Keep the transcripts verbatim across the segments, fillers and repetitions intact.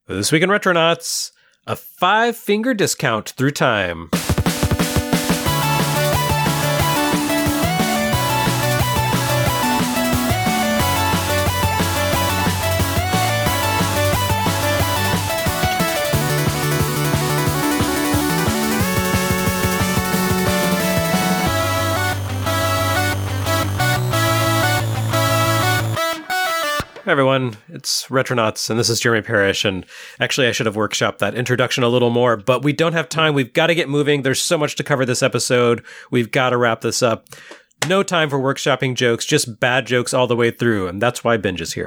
This Week in Retronauts, a five-finger discount through time. Hi everyone, it's Retronauts, and this is Jeremy Parrish, and actually I should have workshopped that introduction a little more, but we don't have time. We've got to get moving. There's so much to cover this episode. We've got to wrap this up. No time for workshopping jokes, just bad jokes all the way through, and that's why Binge is here.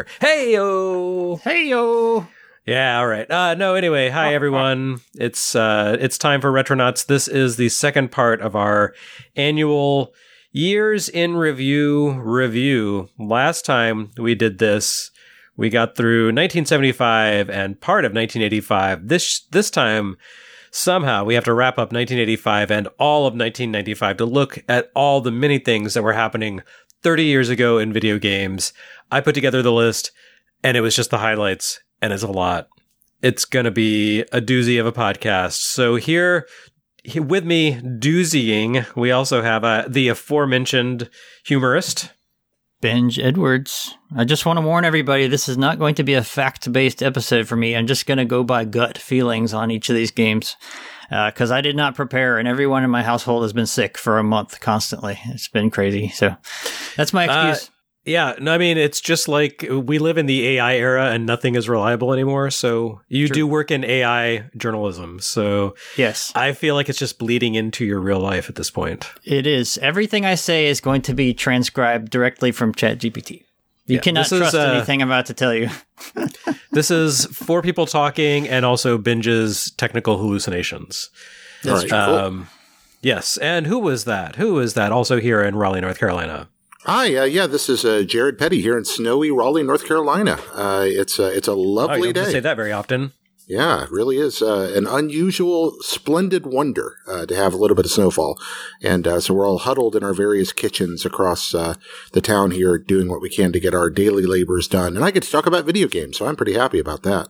Hey-yo! Hey-yo! Yeah, all right. Uh, no, anyway, hi everyone. It's uh, it's time for Retronauts. This is the second part of our annual Years in Review review. Last time we did this, we got through nineteen seventy-five and part of nineteen eighty-five. This this time, somehow, we have to wrap up nineteen eighty-five and all of nineteen ninety-five to look at all the many things that were happening thirty years ago in video games. I put together the list, and it was just the highlights, and it's a lot. It's going to be a doozy of a podcast. So here... with me, doozying, we also have uh, the aforementioned humorist, Binge Edwards. I just want to warn everybody, this is not going to be a fact-based episode for me. I'm just going to go by gut feelings on each of these games, because uh, I did not prepare, and everyone in my household has been sick for a month constantly. It's been crazy, so that's my excuse. Uh, yeah, no, I mean, it's just like we live in the A I era and nothing is reliable anymore. So you True. do work in A I journalism. So yes, I feel like it's just bleeding into your real life at this point. It is. Everything I say is going to be transcribed directly from ChatGPT. You yeah, cannot trust is, uh, anything I'm about to tell you. This is four people talking and also Binge's technical hallucinations. That's right, um, cool. Yes. And who was that? Who is that also here in Raleigh, North Carolina? Hi, uh, yeah, this is uh, Jared Petty here in snowy Raleigh, North Carolina. Uh, it's, uh, it's a lovely oh, you don't day. Say that very often. Yeah, it really is uh, an unusual, splendid wonder uh, to have a little bit of snowfall. And uh, so we're all huddled in our various kitchens across uh, the town here doing what we can to get our daily labors done. And I get to talk about video games, so I'm pretty happy about that.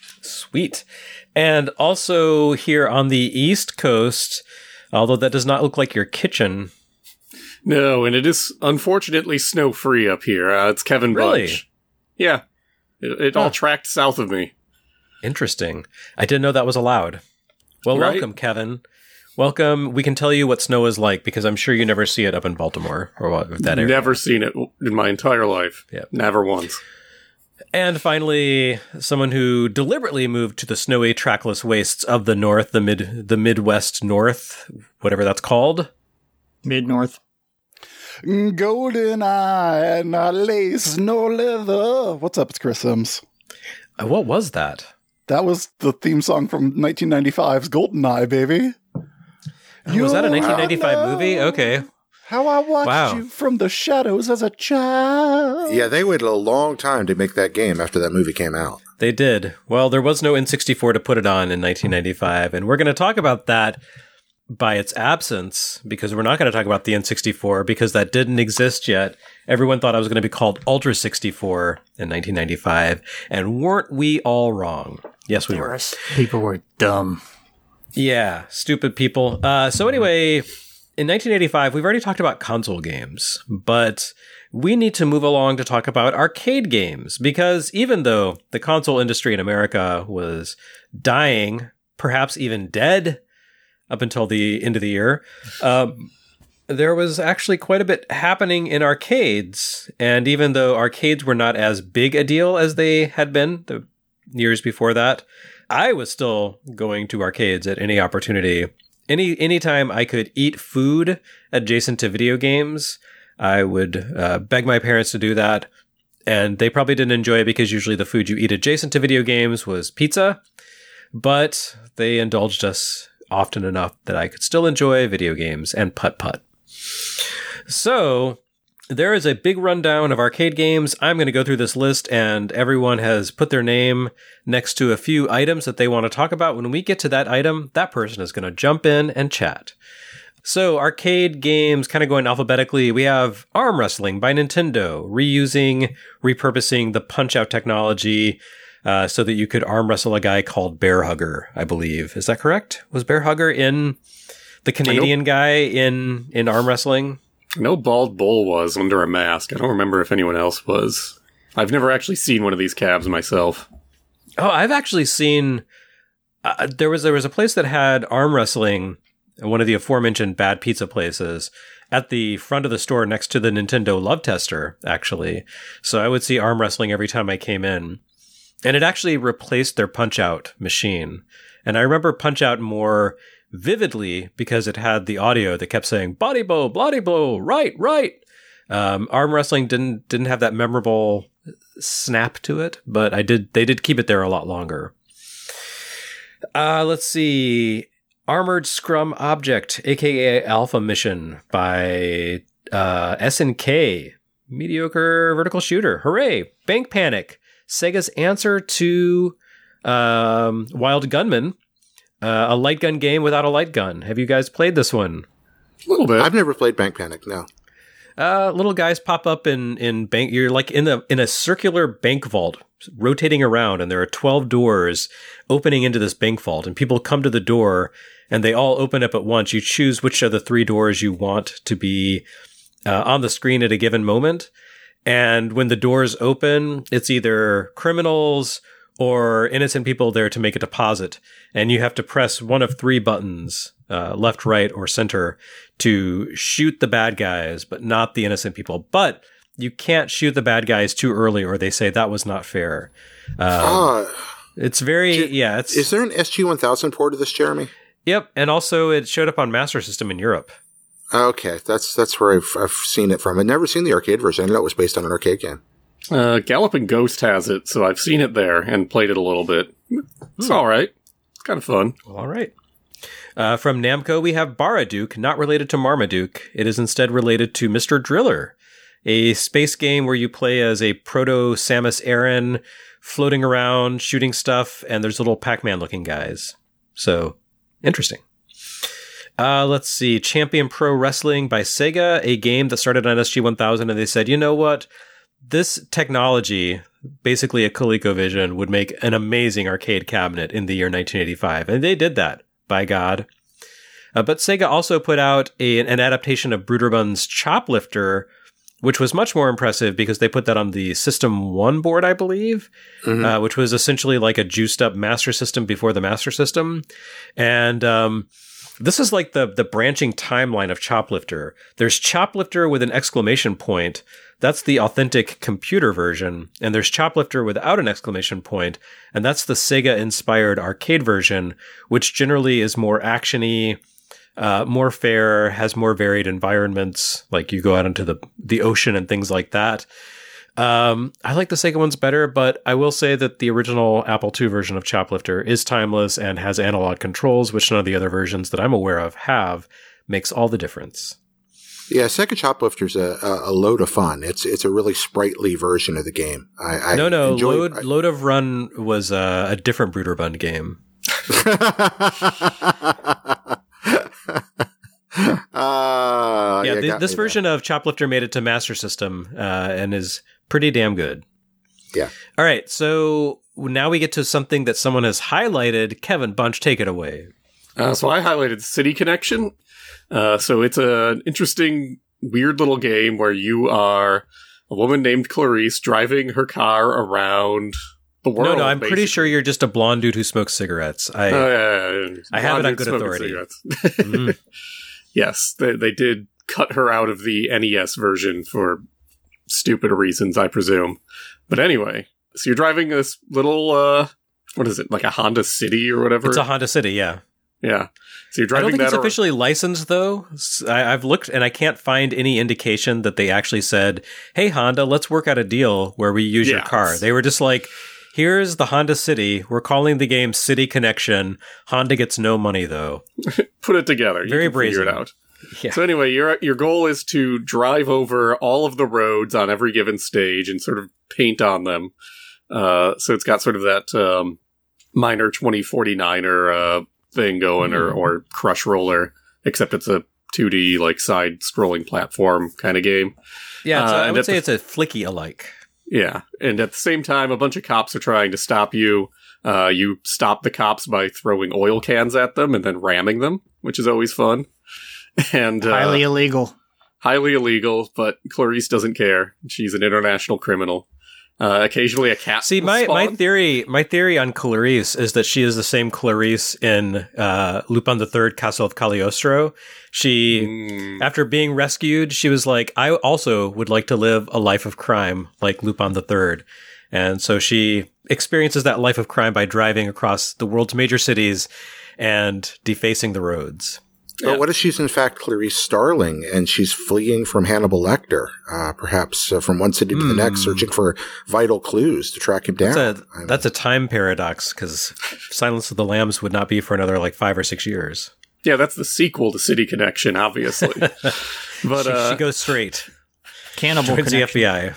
Sweet. And also here on the East Coast, although that does not look like your kitchen. No, and it is unfortunately snow-free up here. Uh, it's Kevin really? Bunch. Yeah. It, it huh. all tracked south of me. Interesting. I didn't know that was allowed. Well, right? welcome, Kevin. Welcome. We can tell you what snow is like because I'm sure you never see it up in Baltimore or what, that area. Never seen it in my entire life. Yep. Never once. And finally, someone who deliberately moved to the snowy, trackless wastes of the north, the mid, the Midwest North, whatever that's called. Mid-North. Golden eye and not lace, no leather. What's up? It's Chris Sims. Uh, what was that? That was the theme song from nineteen ninety-five's Golden Eye, baby. Oh, was that a nineteen ninety-five movie? Okay. How I watched wow. you from the shadows as a child. Yeah, they waited a long time to make that game after that movie came out. They did. Well, there was no N sixty-four to put it on in nineteen ninety-five, and we're going to talk about that by its absence, because we're not going to talk about the N sixty-four because that didn't exist yet. Everyone thought it was going to be called Ultra sixty-four in nineteen ninety-five, and weren't we all wrong? Yes, we were. People were dumb. Yeah, stupid people. Uh, so anyway, in nineteen eighty-five, we've already talked about console games, but we need to move along to talk about arcade games, because even though the console industry in America was dying, perhaps even dead, up until the end of the year, um, there was actually quite a bit happening in arcades. And even though arcades were not as big a deal as they had been the years before that, I was still going to arcades at any opportunity. Any anytime I could eat food adjacent to video games, I would uh, beg my parents to do that. And they probably didn't enjoy it because usually the food you eat adjacent to video games was pizza. But they indulged us often enough that I could still enjoy video games and putt-putt. So there is a big rundown of arcade games. I'm going to go through this list, and everyone has put their name next to a few items that they want to talk about. When we get to that item, that person is going to jump in and chat. So arcade games, kind of going alphabetically, we have Arm Wrestling by Nintendo, reusing, repurposing the Punch-Out technology. uh, so that you could arm wrestle a guy called Bear Hugger, I believe. Is that correct? Was Bear Hugger in the Canadian guy in, in arm wrestling? I know Bald Bull was under a mask. I don't remember if anyone else was. I've never actually seen one of these cabs myself. Oh, I've actually seen... Uh, there was there was a place that had arm wrestling, one of the aforementioned bad pizza places, at the front of the store next to the Nintendo Love Tester, actually. So I would see arm wrestling every time I came in. And it actually replaced their Punch-Out machine. And I remember Punch-Out more vividly because it had the audio that kept saying, body blow, body blow, right, right. Um, arm wrestling didn't didn't have that memorable snap to it, but I did they did keep it there a lot longer. Uh, let's see. Armored Scrum Object, aka Alpha Mission by uh, S N K. Mediocre vertical shooter. Hooray! Bank Panic. Sega's answer to um, Wild Gunman. Uh, a light gun game without a light gun. Have you guys played this one? A little bit. I've never played Bank Panic, no. Uh, little guys pop up in, in bank. You're like in a in a circular bank vault, rotating around, and there are twelve doors opening into this bank vault, and people come to the door, and they all open up at once. You choose which of the three doors you want to be uh, on the screen at a given moment, and when the doors open, it's either criminals or innocent people there to make a deposit, and you have to press one of three buttons, uh, left, right, or center, to shoot the bad guys, but not the innocent people. But you can't shoot the bad guys too early, or they say that was not fair. Um, uh, it's very, J- yeah. It's, is there an S G one thousand port of this, Jeremy? Yep, and also it showed up on Master System in Europe. Okay, that's that's where I've, I've seen it from. I've never seen the arcade version. I know it was based on an arcade game. Uh, Galloping Ghost has it, so I've seen it there and played it a little bit. It's Hmm. all right. It's kind of fun. Well, all right. Uh, from Namco, we have Baraduke, not related to Marmaduke. It is instead related to Mister Driller, a space game where you play as a proto-Samus Aran floating around, shooting stuff, and there's little Pac-Man looking guys. So, interesting. Uh, let's see. Champion Pro Wrestling by Sega, a game that started on S G one thousand, and they said, you know what? This technology, basically a ColecoVision, would make an amazing arcade cabinet in the year nineteen eighty-five. And they did that, by God. Uh, but Sega also put out a, an adaptation of Bruderbund's Choplifter, which was much more impressive because they put that on the System one board, I believe, mm-hmm. uh, which was essentially like a juiced-up Master System before the Master System. And um, this is like the, the branching timeline of Choplifter. There's Choplifter with an exclamation point. That's the authentic computer version. And there's Choplifter without an exclamation point. And that's the Sega-inspired arcade version, which generally is more action-y, uh, more fair, has more varied environments. Like you go out into the, the ocean and things like that. Um, I like the Sega ones better, but I will say that the original Apple two version of Choplifter is timeless and has analog controls, which none of the other versions that I'm aware of have. Makes all the difference. Yeah, Sega Choplifter's a, a, a load of fun. It's it's a really sprightly version of the game. I, I no, no, enjoy, Load, I, Load of Run was uh, a different Bruderbund game. uh, yeah, yeah th- this version there. of Choplifter made it to Master System uh, and is pretty damn good. Yeah. All right, so now we get to something that someone has highlighted. Kevin Bunch, take it away. Uh, so I highlighted City Connection. Uh, so it's an interesting, weird little game where you are a woman named Clarice driving her car around the world. No, no, I'm basically. pretty sure you're just a blonde dude who smokes cigarettes. I, Oh, yeah, yeah, yeah. I have it on Blonde good smoking authority. cigarettes. Mm. Yes, they, they did cut her out of the N E S version for stupid reasons, I presume. But anyway, so you're driving this little, uh, what is it, like a Honda City or whatever? It's a Honda City, yeah. Yeah. So you're I driving don't think that it's ar- officially licensed, though. S- I, I've looked, and I can't find any indication that they actually said, hey, Honda, let's work out a deal where we use Yeah, your car. it's- They were just like, here's the Honda City. We're calling the game City Connection. Honda gets no money, though. Put it together. Very you can brazen. Figure it out. Yeah. So anyway, your your goal is to drive over all of the roads on every given stage and sort of paint on them. Uh, so it's got sort of that um, minor twenty forty-niner uh, thing going, or, or Crush Roller, except it's a two D like side scrolling platform kind of game. Yeah, it's a- Uh, I and would at say the- it's a flicky alike. Yeah, and at the same time, a bunch of cops are trying to stop you. Uh, you stop the cops by throwing oil cans at them and then ramming them, which is always fun. And uh, Highly illegal. Highly illegal, but Clarice doesn't care. She's an international criminal. Uh, occasionally a cat See, will my, spawn. my theory my theory on Clarice is that she is the same Clarice in uh, Lupin the Third, Castle of Cagliostro. She, Mm. after being rescued, she was like, I also would like to live a life of crime like Lupin the Third. And so she experiences that life of crime by driving across the world's major cities and defacing the roads. But what if she's in fact Clarice Starling and she's fleeing from Hannibal Lecter, uh, perhaps uh, from one city to the next, searching for vital clues to track him down? That's a, that's a time paradox, because Silence of the Lambs would not be for another like five or six years. Yeah, that's the sequel to City Connection, obviously. But she, uh, she goes straight. Cannibal Joins the Connection. F B I.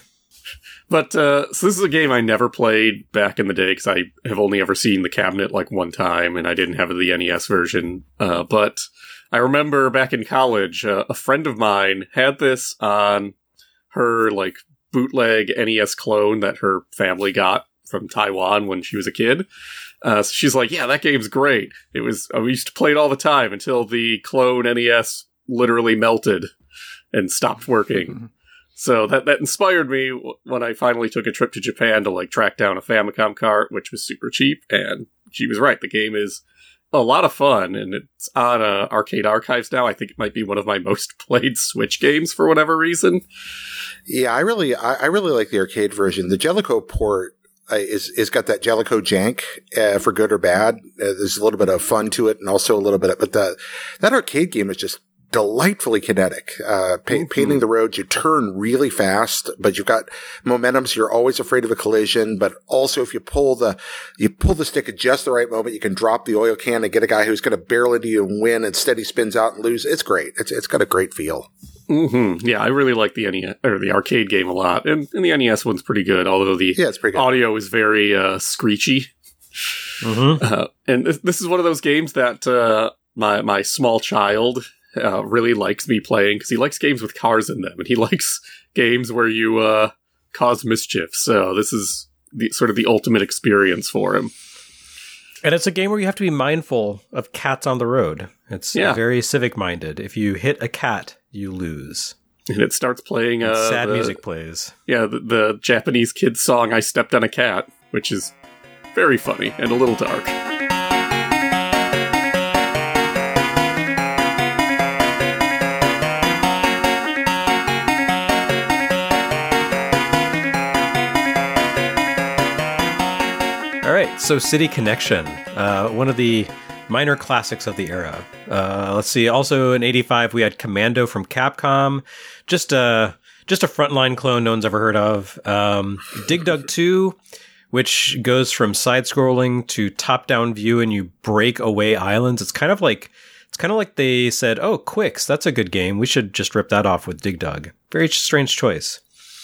But, uh, so this is a game I never played back in the day because I have only ever seen the cabinet like one time and I didn't have the N E S version. Uh, but I remember back in college, uh, a friend of mine had this on her like bootleg N E S clone that her family got from Taiwan when she was a kid. Uh, so she's like, yeah, that game's great. It was, I used to play it all the time until the clone N E S literally melted and stopped working. Mm-hmm. So that, that inspired me when I finally took a trip to Japan to like track down a Famicom cart, which was super cheap. And she was right. The game is a lot of fun and it's on uh, Arcade Archives now. I think it might be one of my most played Switch games for whatever reason. Yeah, I really, I, I really like the arcade version. The Jellicoe port uh, is, is got that Jellicoe jank, uh, for good or bad. Uh, there's a little bit of fun to it and also a little bit of, but the, that arcade game is just delightfully kinetic. Uh, pa- mm-hmm. Painting the roads, you turn really fast, but you've got momentum, so you're always afraid of a collision. But also, if you pull the you pull the stick at just the right moment, you can drop the oil can and get a guy who's going to barrel into you and win, and steady spins out and lose. It's great. It's it's got a great feel. Mm-hmm. Yeah, I really like the N E S or the arcade game a lot, and, and the N E S one's pretty good. Although the yeah, it's pretty good. Audio is very uh, screechy. Mm-hmm. Uh, and this, this is one of those games that uh, my my small child. Uh, really likes me playing because he likes games with cars in them and he likes games where you uh, cause mischief. So this is the sort of the ultimate experience for him. And it's a game where you have to be mindful of cats on the road. It's yeah. very civic minded. If you hit a cat, you lose. And it starts playing uh, sad the, music plays. Yeah, the, the Japanese kids song "I Stepped on a Cat," which is very funny and a little dark. All right, so City Connection, uh, one of the minor classics of the era. Uh, let's see. Also in eighty-five, we had Commando from Capcom, just a just a frontline clone no one's ever heard of. Um, Dig Dug two, which goes from side-scrolling to top-down view, and you break away islands. It's kind of like it's kind of like they said, "Oh, Quicks, that's a good game. We should just rip that off with Dig Dug." Very strange choice.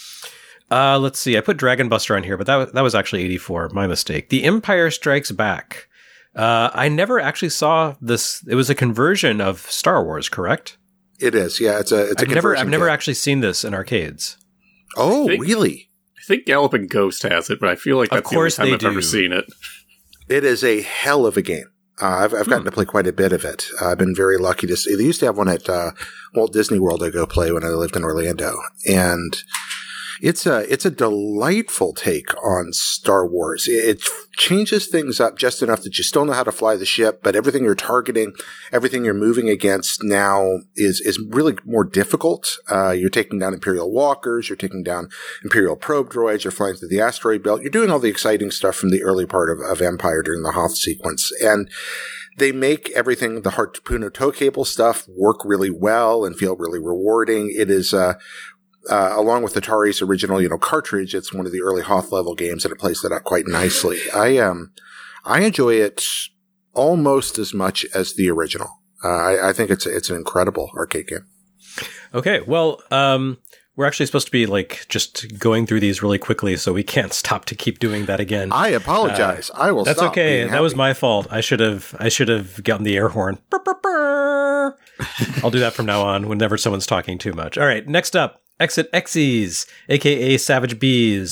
Uh, let's see. I put Dragon Buster on here, but that, that was actually eighty-four. My mistake. The Empire Strikes Back. Uh, I never actually saw this. It was a conversion of Star Wars, correct? It is. Yeah, it's a it's a I've never I've never kit. actually seen this in arcades. Oh, think, really? I think Galloping Ghost has it, but I feel like that's Of course the only time they I've do. ever seen it. It is a hell of a game. Uh, I've, I've gotten Hmm. to play quite a bit of it. Uh, I've been very lucky to see. They used to have one at uh, Walt Disney World I go play when I lived in Orlando. And it's a, it's a delightful take on Star Wars. It, it changes things up just enough that you still know how to fly the ship, but everything you're targeting, everything you're moving against now is, is really more difficult. Uh, you're taking down Imperial walkers, you're taking down Imperial probe droids, you're flying through the asteroid belt. You're doing all the exciting stuff from the early part of, of Empire during the Hoth sequence. And they make everything, the Harpoon tow cable stuff, work really well and feel really rewarding. It is, uh, Uh, along with Atari's original, you know, cartridge, it's one of the early Hoth level games, and it plays that out quite nicely. I um, I enjoy it almost as much as the original. Uh, I, I think it's it's an incredible arcade game. Okay, well, um, we're actually supposed to be like just going through these really quickly, so we can't stop to keep doing that again. I apologize. Uh, I will. That's stop okay. being That was happy. my fault. I should have. I should have gotten the air horn. Brr, brr, brr. I'll do that from now on whenever someone's talking too much. All right, next up. Exit Xyz, aka Savage Bees, uh,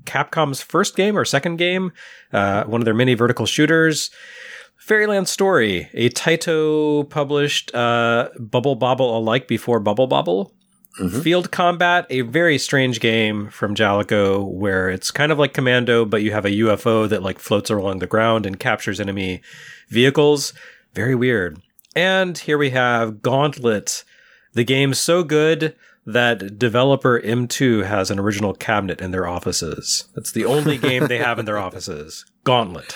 Capcom's first game or second game, uh, one of their many vertical shooters. Fairyland Story, a Taito published uh, Bubble Bobble alike before Bubble Bobble. Mm-hmm. Field Combat, a very strange game from Jaleco where it's kind of like Commando, but you have a U F O that like floats along the ground and captures enemy vehicles. Very weird. And here we have Gauntlet, the game so good that developer M two has an original cabinet in their offices. That's the only game they have in their offices. Gauntlet.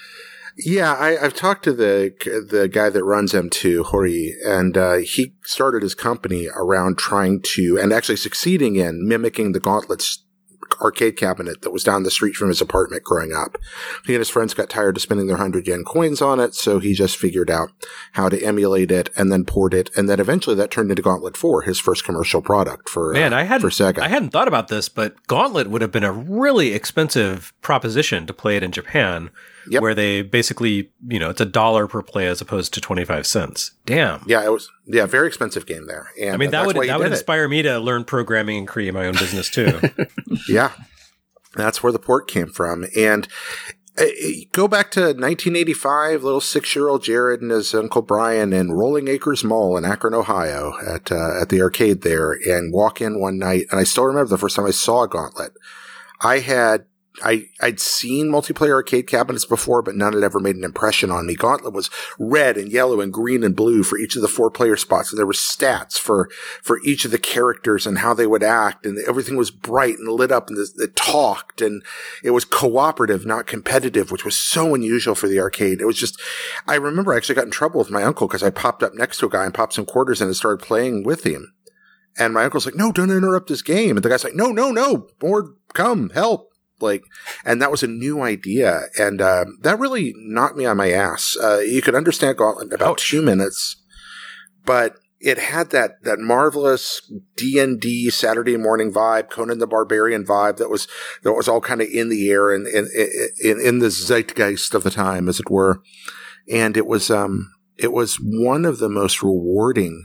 Yeah, I, I've talked to the the guy that runs M two, Hori, and uh, he started his company around trying to, and actually succeeding in, mimicking the Gauntlet's arcade cabinet that was down the street from his apartment growing up. He and his friends got tired of spending their hundred yen coins on it, so he just figured out how to emulate it and then port it, and then eventually that turned into Gauntlet four, his first commercial product for Man, uh, I hadn't, for Sega. I hadn't thought about this, but Gauntlet would have been a really expensive proposition to play it in Japan. Yep. Where they basically, you know, it's a dollar per play as opposed to twenty-five cents. Damn. Yeah, it was, yeah, very expensive game there. And I mean, that would, that would inspire it. me to learn programming and create my own business too. Yeah. That's where the port came from. And uh, go back to nineteen eighty-five, little six-year-old Jared and his Uncle Brian in Rolling Acres Mall in Akron, Ohio at, uh, at the arcade there, and walk in one night. And I still remember the first time I saw a Gauntlet. I had I, I'd seen multiplayer arcade cabinets before, but none had ever made an impression on me. Gauntlet was red and yellow and green and blue for each of the four player spots. And there were stats for, for each of the characters and how they would act. And everything was bright and lit up and it talked, and it was cooperative, not competitive, which was so unusual for the arcade. It was just, I remember I actually got in trouble with my uncle because I popped up next to a guy and popped some quarters in and started playing with him. And my uncle's like, no, don't interrupt this game. And the guy's like, no, no, no, Board, come, help. Like, and that was a new idea. And, uh, that really knocked me on my ass. Uh, you could understand Gauntlet in about Ouch. two minutes, but it had that, that marvelous D and D Saturday morning vibe, Conan the Barbarian vibe that was, that was all kind of in the air and in, in, in the zeitgeist of the time, as it were. And it was, um, it was one of the most rewarding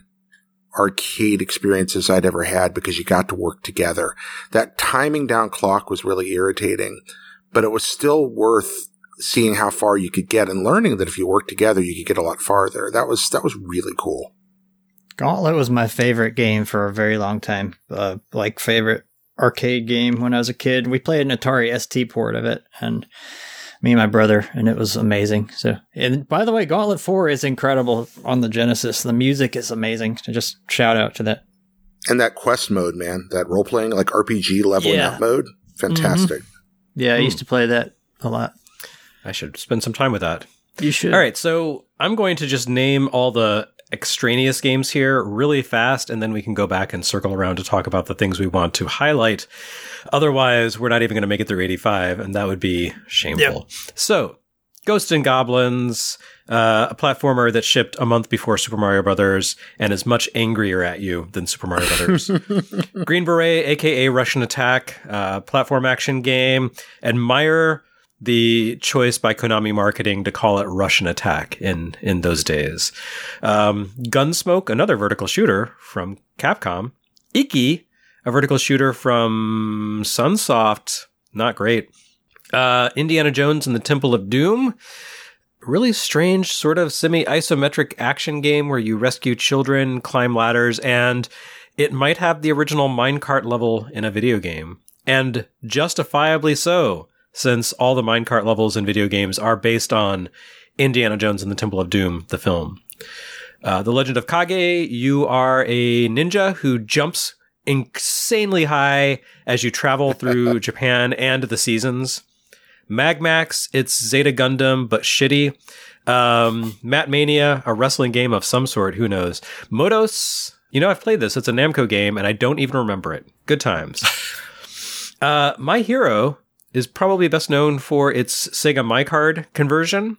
arcade experiences I'd ever had because you got to work together. That timing down clock was really irritating, but it was still worth seeing how far you could get and learning that if you worked together, you could get a lot farther. That was, that was really cool. Gauntlet was my favorite game for a very long time. Uh, like favorite arcade game when I was a kid. We played an Atari S T port of it, and me and my brother, and it was amazing. So, and by the way, Gauntlet four is incredible on the Genesis. The music is amazing. So just shout out to that. And that quest mode, man, that role playing, like R P G leveling yeah. up mode, fantastic. Mm-hmm. Yeah, I mm. used to play that a lot. I should spend some time with that. You should. All right, so I'm going to just name all the extraneous games here really fast, and then we can go back and circle around to talk about the things we want to highlight. Otherwise, we're not even going to make it through eighty-five, and that would be shameful. Yep. So, Ghosts and Goblins, uh, a platformer that shipped a month before Super Mario Brothers and is much angrier at you than Super Mario Brothers. Green Beret, aka Russian Attack, uh, platform action game. Admire the choice by Konami Marketing to call it Russian Attack in, in those days. Um, Gunsmoke, another vertical shooter from Capcom. Iki, a vertical shooter from Sunsoft. Not great. Uh, Indiana Jones and the Temple of Doom. Really strange, sort of semi-isometric action game where you rescue children, climb ladders, and it might have the original minecart level in a video game. And justifiably so, since all the minecart levels in video games are based on Indiana Jones and the Temple of Doom, the film. Uh, The Legend of Kage, you are a ninja who jumps insanely high as you travel through Japan and the seasons. Magmax, it's Zeta Gundam, but shitty. Um, Mat Mania, a wrestling game of some sort, who knows. Motos, you know, I've played this. It's a Namco game, and I don't even remember it. Good times. uh, My Hero is probably best known for its Sega MyCard conversion,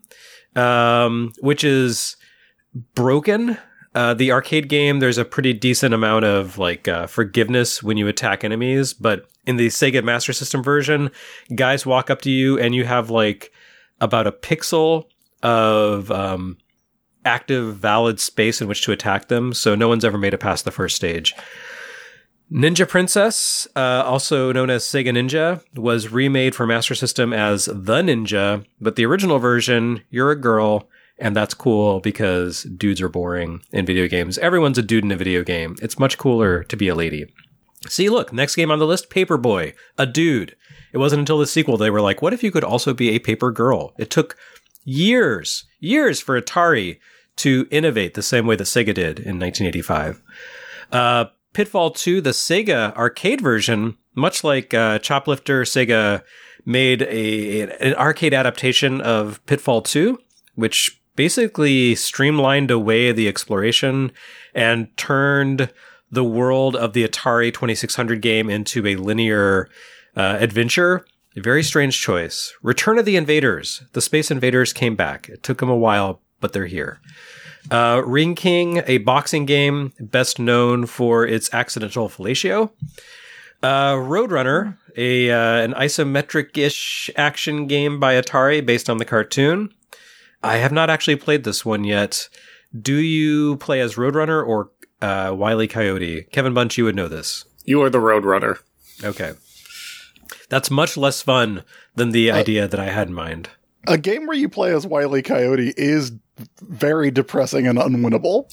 um, which is broken. Uh, the arcade game, there's a pretty decent amount of like uh, forgiveness when you attack enemies, but in the Sega Master System version, guys walk up to you and you have like about a pixel of um, active, valid space in which to attack them. So no one's ever made it past the first stage. Ninja Princess, uh, also known as Sega Ninja, was remade for Master System as The Ninja, but the original version, you're a girl, and that's cool because dudes are boring in video games. Everyone's a dude in a video game. It's much cooler to be a lady. See, look, next game on the list, Paperboy, a dude. It wasn't until the sequel they were like, what if you could also be a paper girl? It took years, years for Atari to innovate the same way that Sega did in nineteen eighty-five. Uh, Pitfall two, the Sega arcade version, much like uh, Choplifter, Sega made a an arcade adaptation of Pitfall two, which basically streamlined away the exploration and turned the world of the Atari twenty-six hundred game into a linear uh, adventure. A very strange choice. Return of the Invaders. The Space Invaders came back. It took them a while, but they're here. Uh, Ring King, a boxing game best known for its accidental fellatio. Uh, Roadrunner, a uh, an isometric-ish action game by Atari based on the cartoon. I have not actually played this one yet. Do you play as Roadrunner or uh, Wile E. Coyote? Kevin Bunch, you would know this. You are the Roadrunner. Okay. That's much less fun than the uh, idea that I had in mind. A game where you play as Wile E. Coyote is very depressing and unwinnable.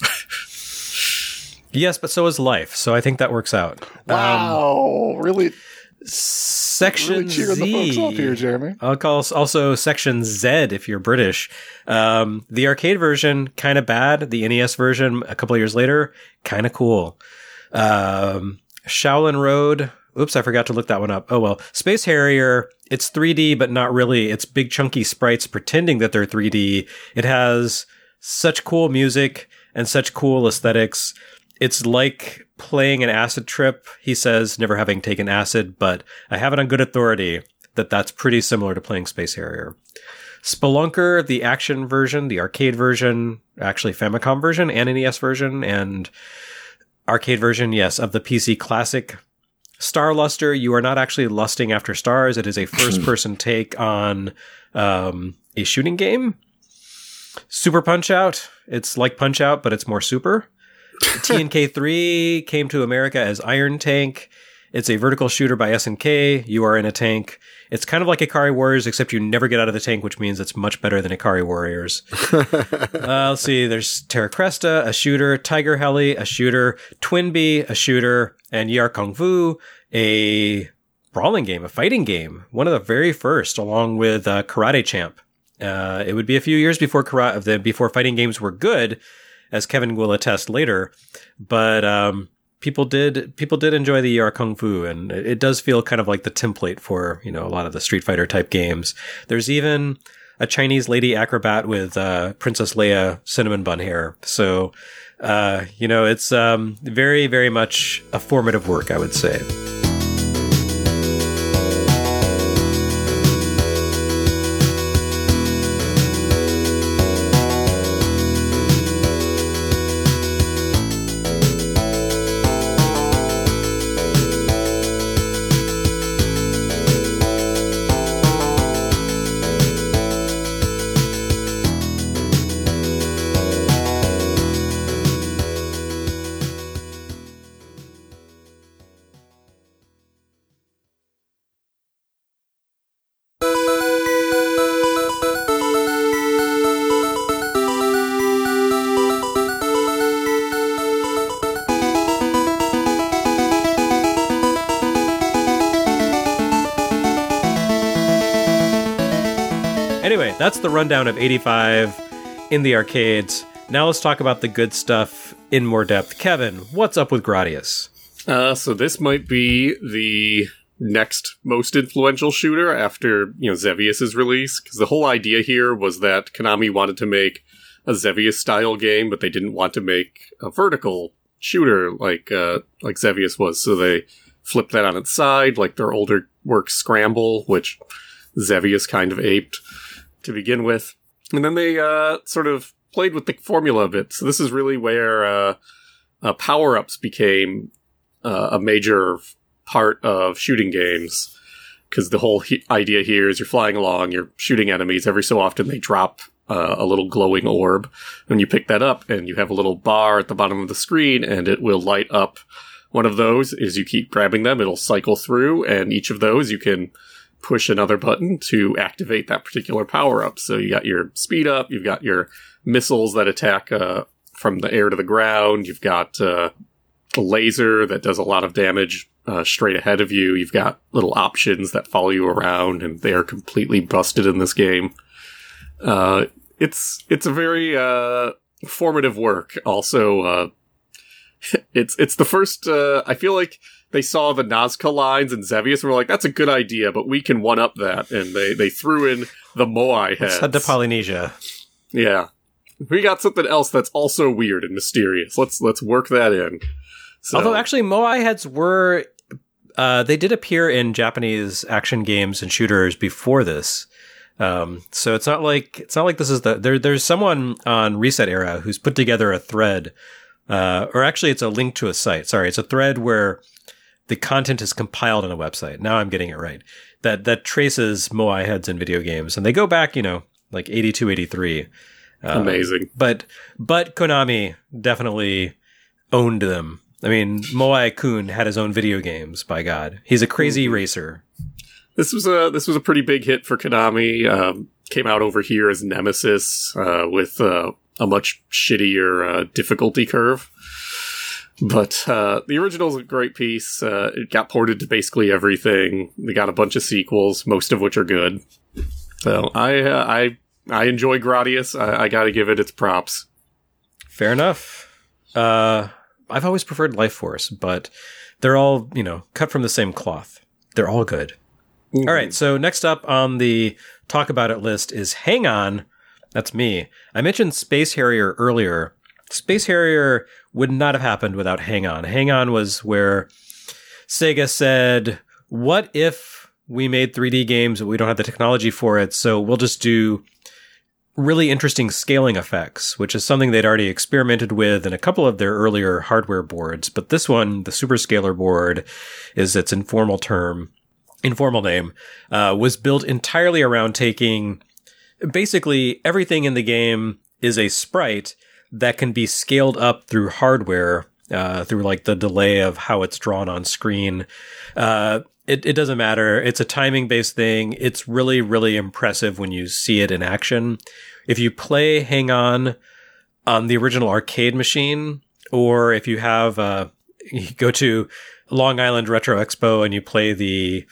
Yes, but so is life, so I think that works out. Wow, um, really? Section really cheering Z. the folks up here, Jeremy. I'll call also Section Z if you're British. Um, the arcade version, kind of bad. The N E S version, a couple of years later, kind of cool. Um, Shaolin Road. Oops, I forgot to look that one up. Oh, well. Space Harrier, it's three D, but not really. It's big chunky sprites pretending that they're three D. It has such cool music and such cool aesthetics. It's like playing an acid trip, he says, never having taken acid, but I have it on good authority that that's pretty similar to playing Space Harrier. Spelunker, the action version, the arcade version, actually Famicom version, and N E S version, and arcade version, yes, of the P C Classic. Star Luster, you are not actually lusting after stars. It is a first-person take on um, a shooting game. Super Punch-Out, it's like Punch-Out, but it's more super. T N K three came to America as Iron Tank. It's a vertical shooter by S N K. You are in a tank. It's kind of like Ikari Warriors, except you never get out of the tank, which means it's much better than Ikari Warriors. uh, let's see. There's Terra Cresta, a shooter. Tiger Heli, a shooter. Twinbee, a shooter. And Yar Kung Fu, a brawling game, a fighting game. One of the very first, along with uh, Karate Champ. Uh, it would be a few years before karate, before fighting games were good, as Kevin will attest later. But um, people did people did enjoy the Yar Kung Fu, and it does feel kind of like the template for, you know, a lot of the Street Fighter type games. There's even a Chinese lady acrobat with uh, Princess Leia cinnamon bun hair. So, uh, you know, it's um, very, very much a formative work, I would say. Anyway, that's the rundown of eighty-five in the arcades. Now let's talk about the good stuff in more depth. Kevin, what's up with Gradius? Uh, so this might be the next most influential shooter after, you know, Xevious' release, because the whole idea here was that Konami wanted to make a Xevious-style game, but they didn't want to make a vertical shooter like uh, like Xevious was, so they flipped that on its side, like their older work Scramble, which Xevious kind of aped to begin with. And then they uh, sort of played with the formula a bit. So this is really where uh, uh, power-ups became uh, a major part of shooting games. Because the whole he- idea here is you're flying along, you're shooting enemies. Every so often they drop uh, a little glowing orb. And you pick that up and you have a little bar at the bottom of the screen and it will light up One of those is you keep grabbing them, it'll cycle through, and each of those you can push another button to activate that particular power-up. So you got your speed up, you've got your missiles that attack uh, from the air to the ground, you've got uh, a laser that does a lot of damage uh, straight ahead of you, you've got little options that follow you around, and they are completely busted in this game. Uh, it's it's a very uh, formative work. Also, uh, it's it's the first. Uh, I feel like they saw the Nazca lines in Xevious and were like, "That's a good idea, but we can one up that." And they, they threw in the Moai heads. Let's head to Polynesia. Yeah, we got something else that's also weird and mysterious. Let's let's work that in. So, Although actually, Moai heads were uh, they did appear in Japanese action games and shooters before this. Um, so it's not like, it's not like this is the, there, there's someone on Reset Era who's put together a thread, uh, or actually it's a link to a site. Sorry. It's a thread where the content is compiled on a website. Now I'm getting it right. That, that traces Moai heads in video games, and they go back, you know, like eighty-two, eighty-three. Um, Amazing. But, but Konami definitely owned them. I mean, Moai Kun had his own video games, by God. He's a crazy mm-hmm. racer. This was a this was a pretty big hit for Konami. Um, came out over here as Nemesis uh, with uh, a much shittier uh, difficulty curve. But uh, the original is a great piece. Uh, it got ported to basically everything. They got a bunch of sequels, most of which are good. So I uh, I I enjoy Gradius. I, I got to give it its props. Fair enough. Uh, I've always preferred Life Force, but they're all, you know, cut from the same cloth. They're all good. Mm-hmm. All right, so next up on the Talk About It list is Hang On. That's me. I mentioned Space Harrier earlier. Space Harrier would not have happened without Hang On. Hang On was where Sega said, what if we made three D games but we don't have the technology for it, so we'll just do really interesting scaling effects, which is something they'd already experimented with in a couple of their earlier hardware boards. But this one, the Superscaler board, is its informal term. informal name, uh, was built entirely around taking basically everything in the game is a sprite that can be scaled up through hardware, uh, through like the delay of how it's drawn on screen. Uh, it, it doesn't matter. It's a timing based thing. It's really, really impressive when you see it in action. If you play Hang On on the original arcade machine, or if you have, uh, you go to Long Island Retro Expo and you play the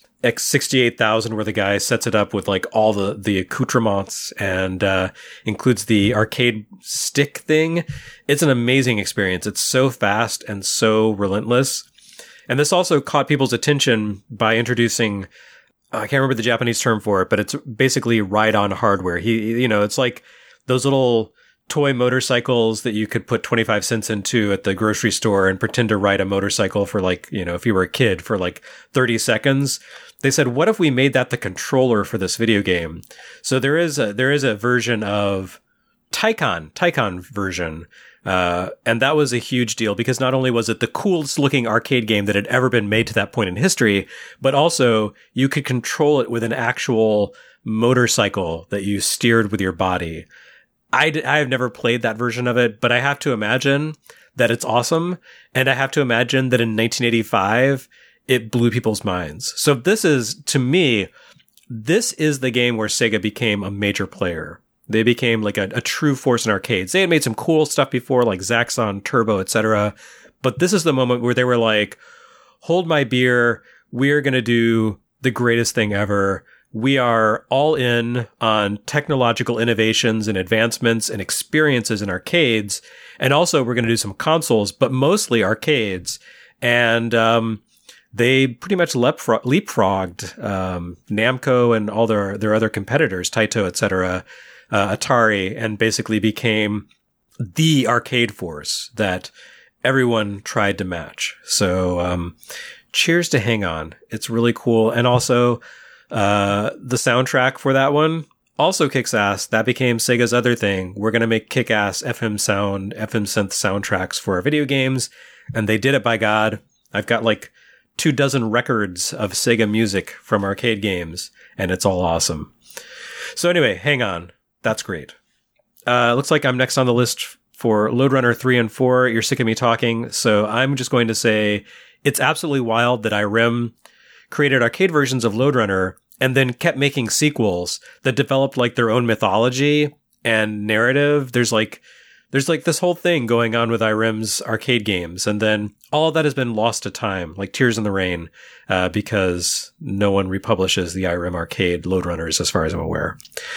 X sixty-eight thousand where the guy sets it up with like all the, the accoutrements and, uh, includes the arcade stick thing. It's an amazing experience. It's so fast and so relentless. And this also caught people's attention by introducing, I can't remember the Japanese term for it, but it's basically ride-on hardware. He, you know, it's like those little toy motorcycles that you could put twenty-five cents into at the grocery store and pretend to ride a motorcycle for like, you know, if you were a kid for like thirty seconds. They said, what if we made that the controller for this video game? So there is a, there is a version of Tycon, Tycon version. Uh, and that was a huge deal because not only was it the coolest looking arcade game that had ever been made to that point in history, but also you could control it with an actual motorcycle that you steered with your body. I, d- I have never played that version of it, but I have to imagine that it's awesome. And I have to imagine that in nineteen eighty-five, it blew people's minds. So this is, to me, this is the game where Sega became a major player. They became like a, a true force in arcades. They had made some cool stuff before, like Zaxxon, Turbo, et cetera. But this is the moment where they were like, hold my beer. We're going to do the greatest thing ever. We are all in on technological innovations and advancements and experiences in arcades. And also we're going to do some consoles, but mostly arcades. And, um, they pretty much leapfro- leapfrogged, um, Namco and all their, their other competitors, Taito, et cetera, uh, Atari, and basically became the arcade force that everyone tried to match. So, um, cheers to Hang On. It's really cool. And also, uh, the soundtrack for that one also kicks ass. That became Sega's other thing. We're going to make kick-ass F M sound, F M synth soundtracks for our video games. And they did it, by God. I've got like two dozen records of Sega music from arcade games, and it's all awesome. So anyway, Hang On. That's great. Uh, looks like I'm next on the list for Lode Runner three and four. You're sick of me talking, so I'm just going to say it's absolutely wild that I R I M created arcade versions of Lode Runner and then kept making sequels that developed like their own mythology and narrative. There's like There's like this whole thing going on with I R I M's arcade games, and then all of that has been lost to time, like Tears in the Rain, uh, because no one republishes the I R I M arcade Lode Runners, as far as I'm aware.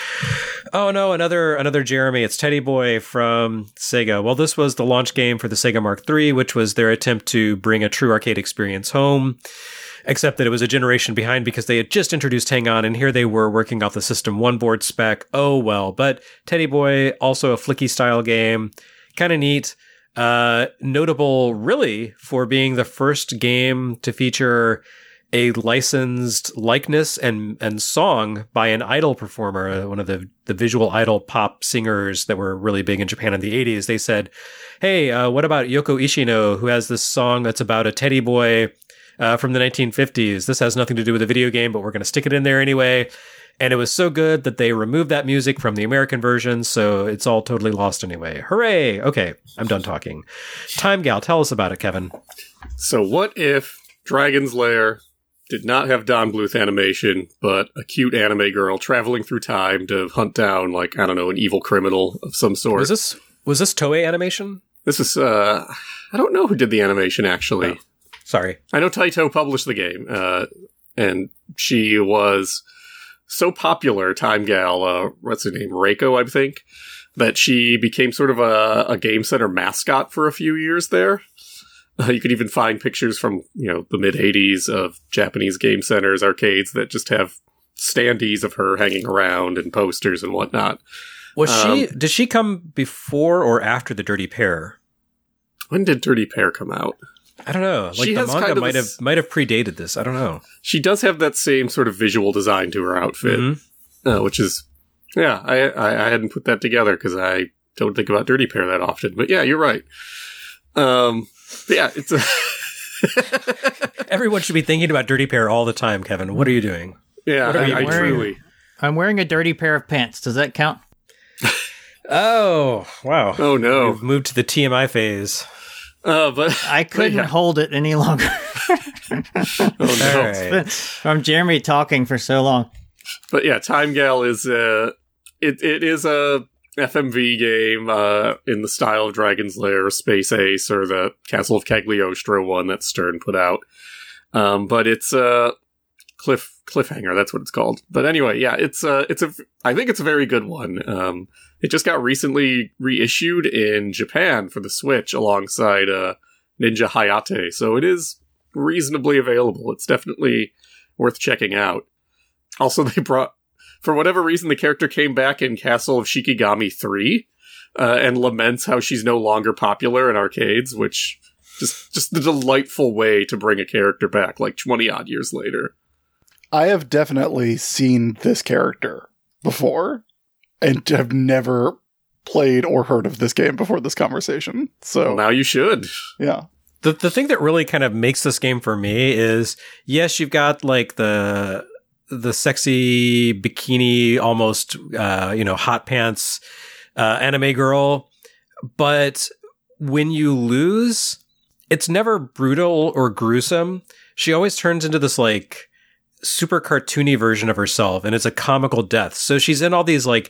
Oh no, another another Jeremy. It's Teddy Boy from Sega. Well, this was the launch game for the Sega Mark three, which was their attempt to bring a true arcade experience home. Except that it was a generation behind because they had just introduced Hang On, and here they were working off the System one board spec. Oh, well. But Teddy Boy, also a flicky-style game. Kind of neat. Uh, notable, really, for being the first game to feature a licensed likeness and, and song by an idol performer, one of the, the visual idol pop singers that were really big in Japan in the eighties. They said, hey, uh, what about Yoko Ishino, who has this song that's about a teddy boy Uh, from the nineteen fifties. This has nothing to do with a video game, but we're going to stick it in there anyway. And it was so good that they removed that music from the American version, so it's all totally lost anyway. Hooray! Okay, I'm done talking. Time Gal, tell us about it, Kevin. So what if Dragon's Lair did not have Don Bluth animation, but a cute anime girl traveling through time to hunt down, like, I don't know, an evil criminal of some sort? Was this was this Toei Animation? This is, uh, I don't know who did the animation, actually. Oh. Sorry. I know Taito published the game, uh, and she was so popular, Time Gal, uh, what's her name, Reiko, I think, that she became sort of a, a Game Center mascot for a few years there. Uh, you could even find pictures from, you know, the mid-eighties of Japanese Game Centers, arcades that just have standees of her hanging around and posters and whatnot. Was um, she? Did she come before or after the Dirty Pair? When did Dirty Pair come out? I don't know. Like She the has manga kind of might a have s- might have predated this. I don't know. She does have that same sort of visual design to her outfit, Mhm. uh, which is, yeah, I, I, I hadn't put that together because I don't think about Dirty Pair that often. But yeah, you're right. Um, but yeah, it's a Everyone should be thinking about Dirty Pair all the time, Kevin. What are you doing? yeah, What are I, you I wearing? truly. I'm wearing a dirty pair of pants. Does that count? Oh, wow. Oh no. We've moved to the T M I phase. Uh, but I couldn't yeah. hold it any longer. oh no. All right. From Jeremy talking for so long. But yeah, Time Gal is uh it it is a F M V game uh in the style of Dragon's Lair, Space Ace, or the Castle of Cagliostro one that Stern put out. Um, but it's uh cliff cliffhanger, that's what it's called. But anyway, yeah, it's uh it's a I think it's a very good one. Um, it just got recently reissued in Japan for the Switch alongside uh Ninja Hayate, so it is reasonably available. It's definitely worth checking out. Also, they brought, for whatever reason, the character came back in Castle of Shikigami three, uh, and laments how she's no longer popular in arcades, which just just the delightful way to bring a character back, like twenty odd years later. I have definitely seen this character before and have never played or heard of this game before this conversation. So, Well, now you should. yeah. The the thing that really kind of makes this game for me is, yes, you've got like the the sexy bikini, almost uh, you know, hot pants uh, anime girl, but when you lose, it's never brutal or gruesome. She always turns into this like super cartoony version of herself, and it's a comical death. So she's in all these like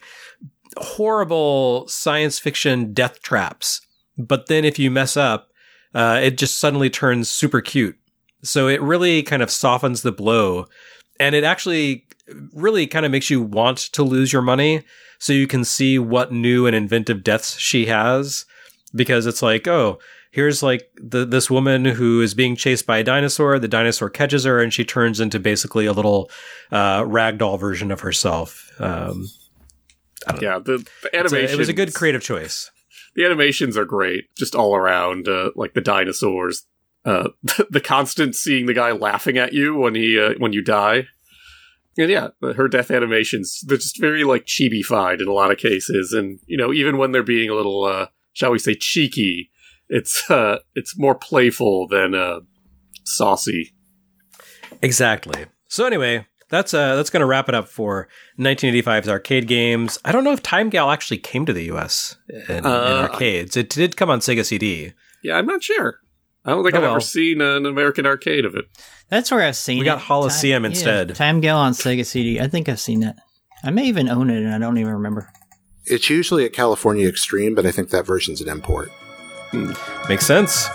horrible science fiction death traps, but then if you mess up, uh, it just suddenly turns super cute. So it really kind of softens the blow, and it actually really kind of makes you want to lose your money so you can see what new and inventive deaths she has, because it's like, oh, here's like the, this woman who is being chased by a dinosaur. The dinosaur catches her, and she turns into basically a little uh, ragdoll version of herself. Um, Yeah, the, the it's a- animations. it was a good creative choice. The animations are great, just all around, uh, like the dinosaurs. Uh, the constant seeing the guy laughing at you when he uh, when you die. And yeah, her death animations, they're just very, like, chibi-fied in a lot of cases. And, you know, even when they're being a little, uh, shall we say, cheeky, it's uh, it's more playful than uh, saucy. Exactly. So anyway, that's uh, that's going to wrap it up for nineteen eighty-five's arcade games. I don't know if Time Gal actually came to the U S in, uh, in arcades. It did come on Sega C D. Yeah, I'm not sure. I don't think oh, I've well. ever seen an American arcade of it. That's where I've seen we it. We got Holocene Time, instead. Yeah, Time Gal on Sega C D. I think I've seen that. I may even own it, and I don't even remember. It's usually at California Extreme, but I think that version's an import. Hmm. Makes sense.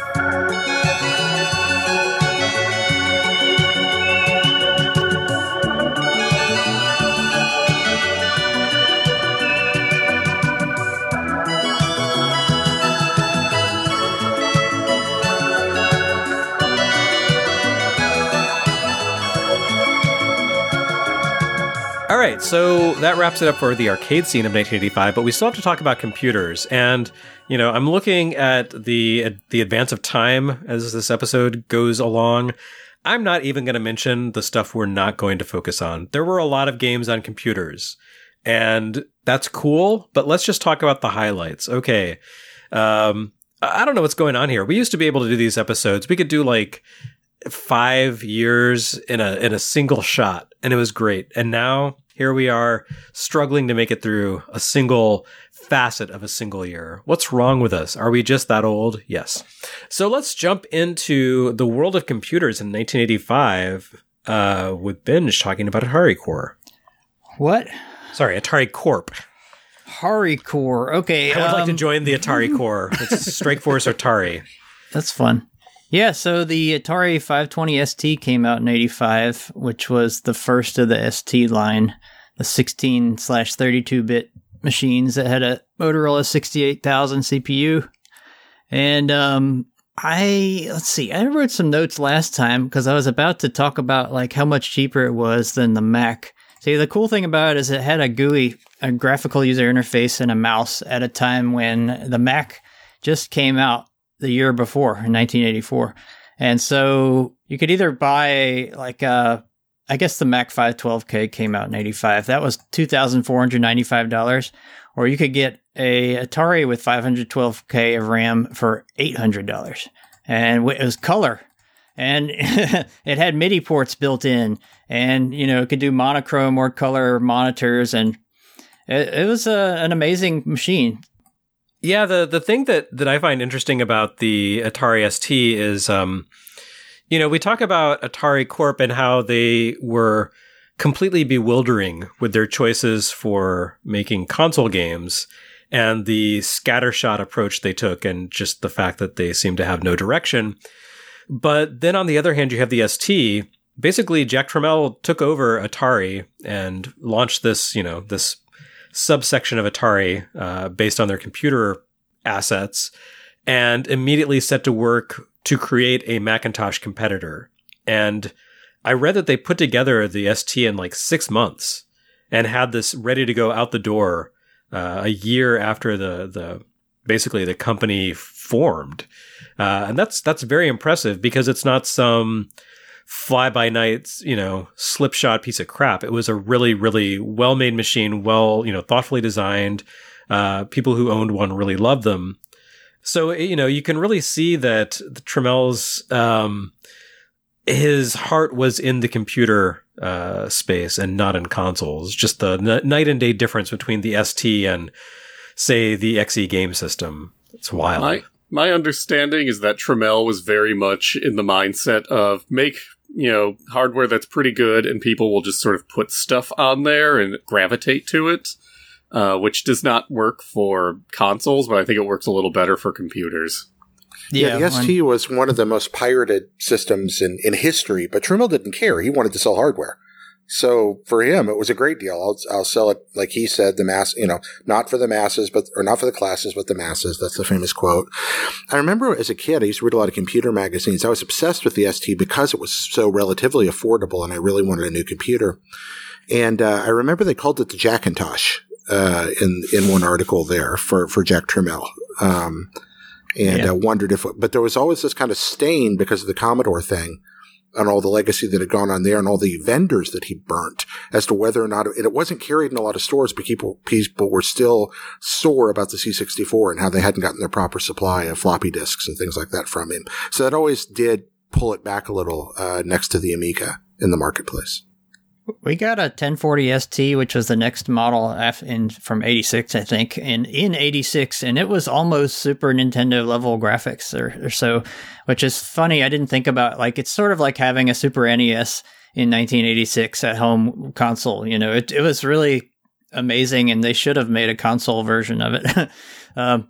All right, so that wraps it up for the arcade scene of nineteen eighty-five, but we still have to talk about computers. And, you know, I'm looking at the the advance of time as this episode goes along. I'm not even going to mention the stuff we're not going to focus on. There were a lot of games on computers, and that's cool, but let's just talk about the highlights. Okay, um, I don't know what's going on here. We used to be able to do these episodes. We could do, like, five years in a in a single shot, and it was great. And now here we are struggling to make it through a single facet of a single year. What's wrong with us? Are we just that old? Yes. So let's jump into the world of computers in nineteen eighty-five uh, with Binge talking about Atari Core. What? Sorry, Atari Corp. Atari Core. Okay. I would um, like to join the Atari Core. It's Strike Force Atari. That's fun. Yeah, so the Atari five twenty S T came out in eighty-five, which was the first of the S T line, the sixteen slash thirty-two bit machines that had a Motorola sixty-eight thousand C P U. And um, I, let's see, I wrote some notes last time because I was about to talk about like how much cheaper it was than the Mac. See, the cool thing about it is it had a G U I, a graphical user interface, and a mouse at a time when the Mac just came out the year before, in nineteen eighty-four. And so you could either buy like uh I guess the Mac five twelve K came out in eighty-five. That was two thousand four hundred ninety-five dollars. Or you could get a Atari with five twelve K of RAM for eight hundred dollars. And it was color. And it had MIDI ports built in. And, you know, it could do monochrome or color monitors. And it, it was a, an amazing machine. Yeah, the, the thing that, that I find interesting about the Atari S T is, um, you know, we talk about Atari Corp and how they were completely bewildering with their choices for making console games and the scattershot approach they took and just the fact that they seem to have no direction. But then on the other hand, you have the S T. Basically, Jack Tramiel took over Atari and launched this, you know, this subsection of Atari uh, based on their computer assets and immediately set to work to create a Macintosh competitor. And I read that they put together the S T in like six months and had this ready to go out the door uh, a year after the the basically the company formed. Uh, and that's that's very impressive because it's not some fly-by-night, you know, slipshod piece of crap. It was a really, really well-made machine, well, you know, thoughtfully designed. Uh, people who owned one really loved them. So, you know, you can really see that Tramiel's, um, his heart was in the computer uh, space and not in consoles. Just the n- night and day difference between the S T and, say, the X E game system. It's wild. My, my understanding is that Tramiel was very much in the mindset of make, you know, hardware that's pretty good and people will just sort of put stuff on there and gravitate to it. Uh, which does not work for consoles, but I think it works a little better for computers. Yeah, yeah the S T was one of the most pirated systems in, in history, but Tramiel didn't care. He wanted to sell hardware. So for him, it was a great deal. I'll, I'll sell it, like he said, the mass, you know, not for the masses, but, or not for the classes, but the masses. That's the famous quote. I remember as a kid, I used to read a lot of computer magazines. I was obsessed with the S T because it was so relatively affordable and I really wanted a new computer. And, uh, I remember they called it the Jackintosh. Uh, in, in one article there for, for Jack Tramiel. Um, and I yeah. uh, wondered if, but there was always this kind of stain because of the Commodore thing and all the legacy that had gone on there and all the vendors that he burnt as to whether or not it, it wasn't carried in a lot of stores, but people, people were still sore about the C sixty-four and how they hadn't gotten their proper supply of floppy disks and things like that from him. So that always did pull it back a little, uh, next to the Amiga in the marketplace. We got a ten forty S T, which was the next model af- in from eighty-six, I think, and in eighty-six, and it was almost Super Nintendo level graphics or, or so, which is funny. I didn't think about, like, it's sort of like having a Super N E S in nineteen eighty-six at home console. You know, it, it was really amazing, and they should have made a console version of it. um,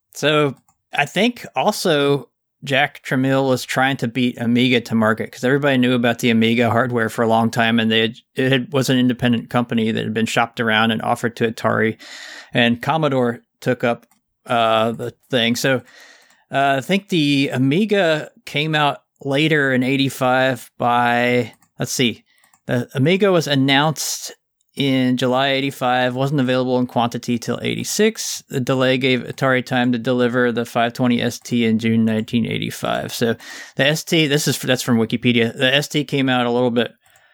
so I think also Jack Tramiel was trying to beat Amiga to market because everybody knew about the Amiga hardware for a long time, and they had, it had, was an independent company that had been shopped around and offered to Atari, and Commodore took up uh, the thing. So uh, I think the Amiga came out later in eighty-five by, let's see, the Amiga was announced in July eighty-five, wasn't available in quantity till eighty-six. The delay gave Atari time to deliver the five twenty S T in June nineteen eighty-five. So the S T, this is that's from Wikipedia. The S T came out a little bit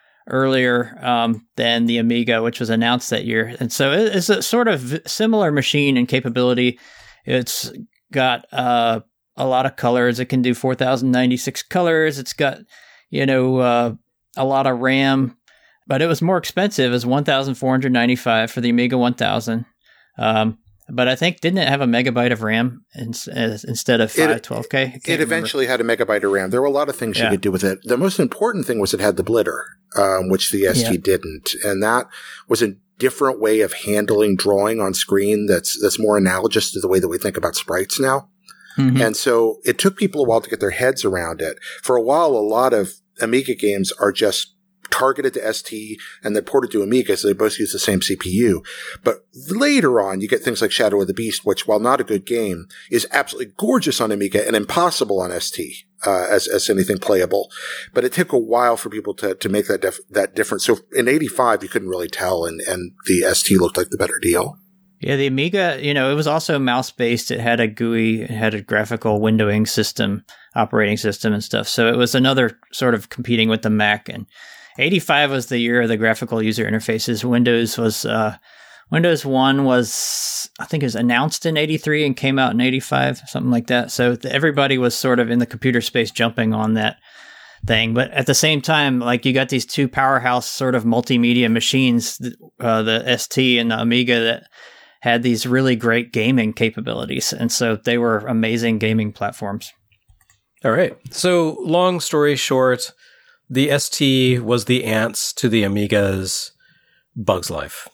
earlier um, than the Amiga, which was announced that year. And so it's a sort of similar machine in capability. It's got uh, a lot of colors. It can do four thousand ninety-six colors. It's got, you know, uh, a lot of RAM. But it was more expensive as one thousand four hundred ninety-five dollars for the Amiga one thousand. Um, but I think, didn't it have a megabyte of RAM in, as, instead of five twelve K? It eventually had a megabyte of RAM. There were a lot of things yeah. you could do with it. The most important thing was it had the blitter, um, which the S T yeah. didn't. And that was a different way of handling drawing on screen that's that's more analogous to the way that we think about sprites now. Mm-hmm. And so it took people a while to get their heads around it. For a while, a lot of Amiga games are just targeted to S T and then ported to Amiga, so they both use the same C P U. But later on, you get things like Shadow of the Beast, which, while not a good game, is absolutely gorgeous on Amiga and impossible on S T uh, as as anything playable. But it took a while for people to to make that def- that difference. So in eighty-five, you couldn't really tell, and, and the S T looked like the better deal. Yeah, the Amiga, you know, it was also mouse-based. It had a G U I, it had a graphical windowing system, operating system and stuff. So it was another sort of competing with the Mac. And eighty-five was the year of the graphical user interfaces. Windows was, uh, Windows one was, I think it was announced in eighty-three and came out in eighty-five, something like that. So the, everybody was sort of in the computer space jumping on that thing. But at the same time, like, you got these two powerhouse sort of multimedia machines, uh, the S T and the Amiga, that had these really great gaming capabilities. And so they were amazing gaming platforms. All right. So long story short, the S T was the ants to the Amiga's Bugs Life.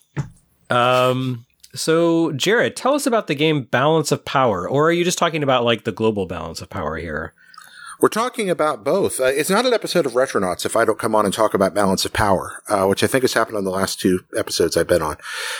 Um, so, Jared, tell us about the game Balance of Power, or are you just talking about, like, the global balance of power here? We're talking about both. Uh, it's not an episode of Retronauts if I don't come on and talk about Balance of Power, uh, which I think has happened on the last two episodes I've been on.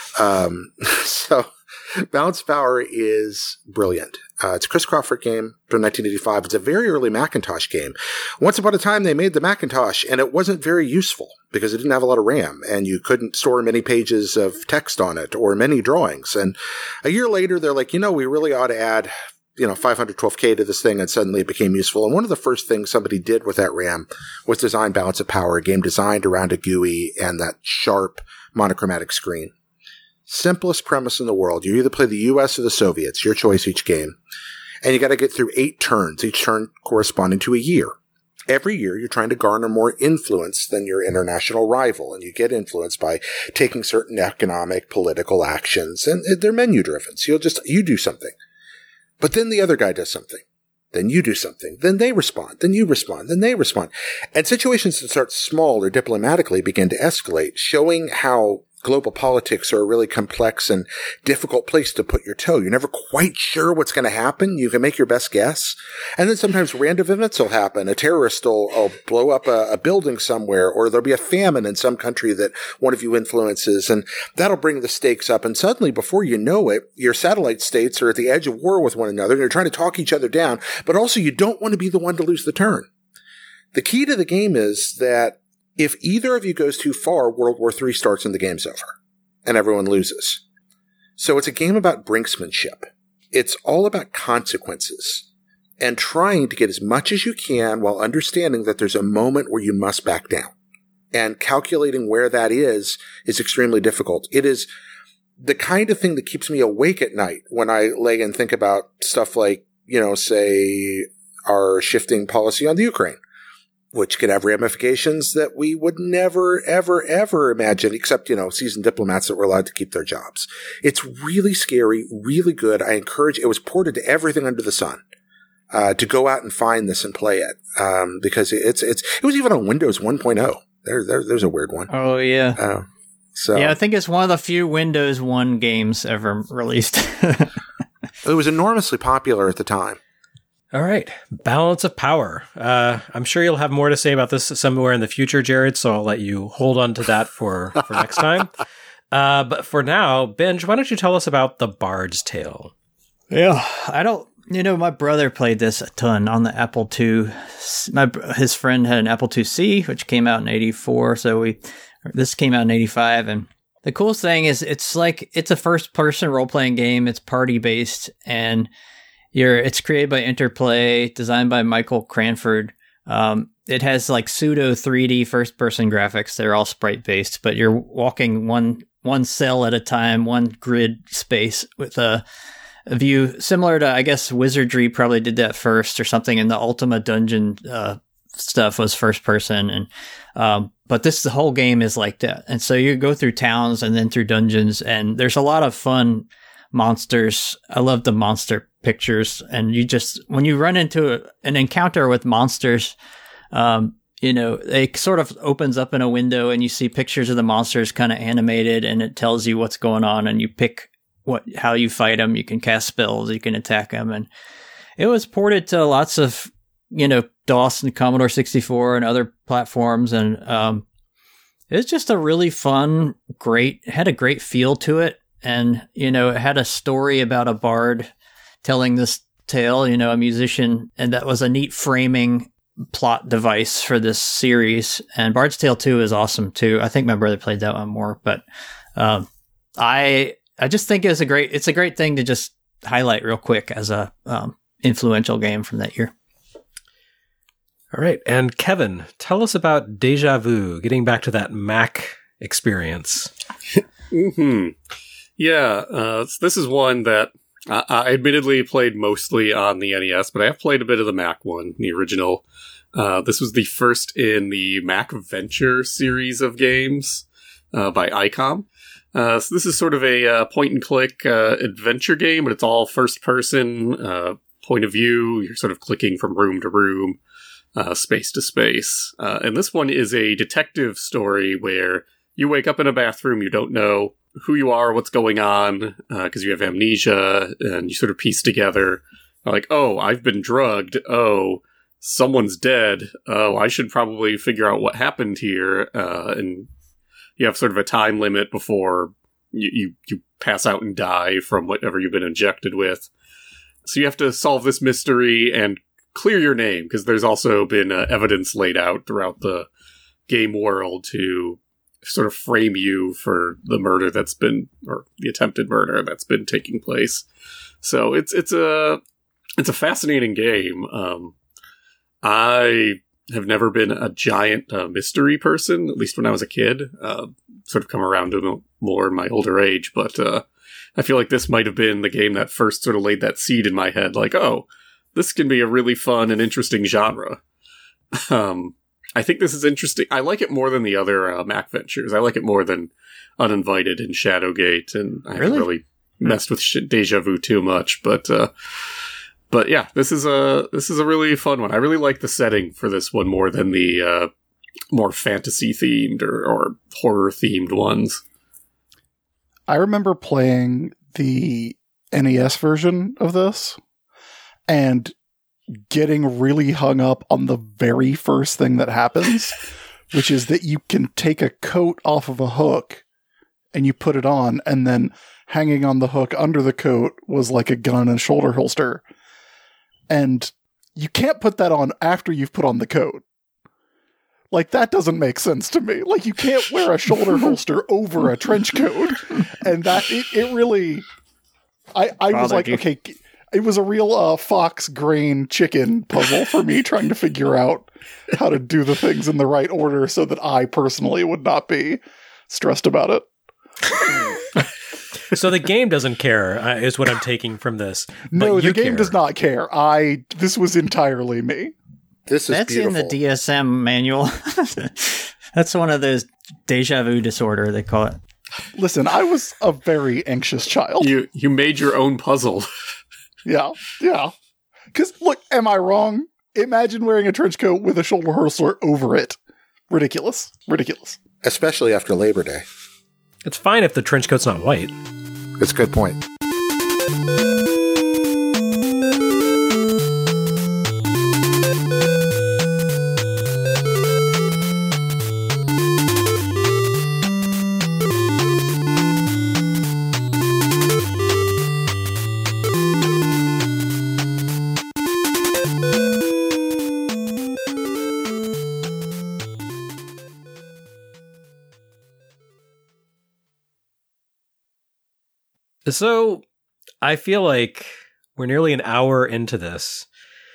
Um, so Balance of Power is brilliant. Uh, it's a Chris Crawford game from nineteen eighty-five. It's a very early Macintosh game. Once upon a time, they made the Macintosh, and it wasn't very useful because it didn't have a lot of RAM, and you couldn't store many pages of text on it or many drawings. And a year later, they're like, you know, we really ought to add, you know, five twelve K to this thing, and suddenly it became useful. And one of the first things somebody did with that RAM was design Balance of Power, a game designed around a G U I and that sharp monochromatic screen. Simplest premise in the world. You either play the U S or the Soviets, your choice each game. And you got to get through eight turns, each turn corresponding to a year. Every year, you're trying to garner more influence than your international rival, and you get influence by taking certain economic, political actions, and they're menu-driven, so you'll just, you do something. But then the other guy does something. Then you do something. Then they respond. Then you respond. Then they respond. And situations that start small or diplomatically begin to escalate, showing how global politics are a really complex and difficult place to put your toe. You're never quite sure what's going to happen. You can make your best guess. And then sometimes random events will happen. A terrorist will, will blow up a, a building somewhere, or there'll be a famine in some country that one of you influences, and that'll bring the stakes up. And suddenly, before you know it, your satellite states are at the edge of war with one another, and you're trying to talk each other down, but also you don't want to be the one to lose the turn. The key to the game is that if either of you goes too far, World War Three starts and the game's over, and everyone loses. So it's a game about brinksmanship. It's all about consequences and trying to get as much as you can while understanding that there's a moment where you must back down. And calculating where that is is extremely difficult. It is the kind of thing that keeps me awake at night when I lay and think about stuff like, you know, say, our shifting policy on the Ukraine. which could have ramifications that we would never, ever, ever imagine, except, you know, seasoned diplomats that were allowed to keep their jobs. It's really scary, really good. I encourage, it was ported to everything under the sun, uh, to go out and find this and play it. Um, because it's, it's, it was even on Windows one point oh. There, there, there's a weird one. Oh, yeah. Uh, so. Yeah, I think it's one of the few Windows one games ever released. It was enormously popular at the time. All right. Balance of power. Uh, I'm sure you'll have more to say about this somewhere in the future, Jared, so I'll let you hold on to that for, for next time. Uh, but for now, Benj, why don't you tell us about The Bard's Tale? Yeah, I don't, you know, my brother played this a ton on the Apple two. My, his friend had an Apple two C, which came out in eighty-four, so we, this came out in eighty-five, and the coolest thing is it's like, it's a first-person role-playing game, it's party-based, and You're, it's created by Interplay, designed by Michael Cranford. Um, it has like pseudo three D first person graphics. They're all sprite based, but you're walking one one cell at a time, one grid space with a, a view similar to, I guess, Wizardry probably did that first or something. And the Ultima Dungeon uh, stuff was first person, and um, but this the whole game is like that. And so you go through towns and then through dungeons, and there's a lot of fun monsters. I love the monster pictures, and you just, when you run into a, an encounter with monsters, um, you know, it sort of opens up in a window and you see pictures of the monsters kind of animated, and it tells you what's going on, and you pick what, how you fight them. You can cast spells, you can attack them. And it was ported to lots of, you know, DOS and Commodore sixty-four and other platforms. And, um, it's just a really fun, great, had a great feel to it. And, you know, it had a story about a bard telling this tale, you know, a musician, and that was a neat framing plot device for this series. And Bard's Tale two is awesome too. I think my brother played that one more, but um, I I just think it's a great it's a great thing to just highlight real quick as a um, influential game from that year. All right, and Kevin, tell us about Deja Vu. Getting back to that Mac experience. hmm Yeah, uh, this is one that I, I admittedly played mostly on the N E S, but I have played a bit of the Mac one, the original. Uh, this was the first in the Mac Venture series of games uh, by ICOM. Uh, so this is sort of a uh, point-and-click uh, adventure game, but it's all first-person, uh, point of view. You're sort of clicking from room to room, uh, space to space. Uh, and this one is a detective story where you wake up in a bathroom, you don't know who you are, what's going on, because uh, you have amnesia, and you sort of piece together, like, oh, I've been drugged, oh, someone's dead, oh, I should probably figure out what happened here, uh, and you have sort of a time limit before you, you, you pass out and die from whatever you've been injected with. So you have to solve this mystery and clear your name, because there's also been uh, evidence laid out throughout the game world to sort of frame you for the murder that's been, or the attempted murder that's been taking place. So it's it's a it's a fascinating game. Um, I have never been a giant uh, mystery person, at least when I was a kid. Uh, sort of come around to it more in my older age, but uh, I feel like this might have been the game that first sort of laid that seed in my head, like, oh, this can be a really fun and interesting genre. Um, I think this is interesting. I like it more than the other uh, Mac Ventures. I like it more than Uninvited and Shadowgate, and I haven't Really? really messed with sh- Deja Vu too much. But uh, but yeah, this is a this is a really fun one. I really like the setting for this one more than the uh, more fantasy themed or, or horror themed ones. I remember playing the N E S version of this and getting really hung up on the very first thing that happens, which is that you can take a coat off of a hook and you put it on, and then hanging on the hook under the coat was like a gun and shoulder holster. And you can't put that on after you've put on the coat. Like, that doesn't make sense to me. Like, you can't wear a shoulder holster over a trench coat. And that, it, it really, I, I was like, you. okay, it was a real uh, fox grain chicken puzzle for me, trying to figure out how to do the things in the right order so that I personally would not be stressed about it. So the game doesn't care, uh, is what I'm taking from this. No, but the you game care. does not care. I, this was entirely me. This is That's beautiful. in the D S M manual. That's one of those deja vu disorder, they call it. Listen, I was a very anxious child. You you made your own puzzle. Yeah, yeah. Because, look, am I wrong? Imagine wearing a trench coat with a shoulder holster over it. Ridiculous. Ridiculous. Especially after Labor Day. It's fine if the trench coat's not white. That's a good point. So, I feel like we're nearly an hour into this.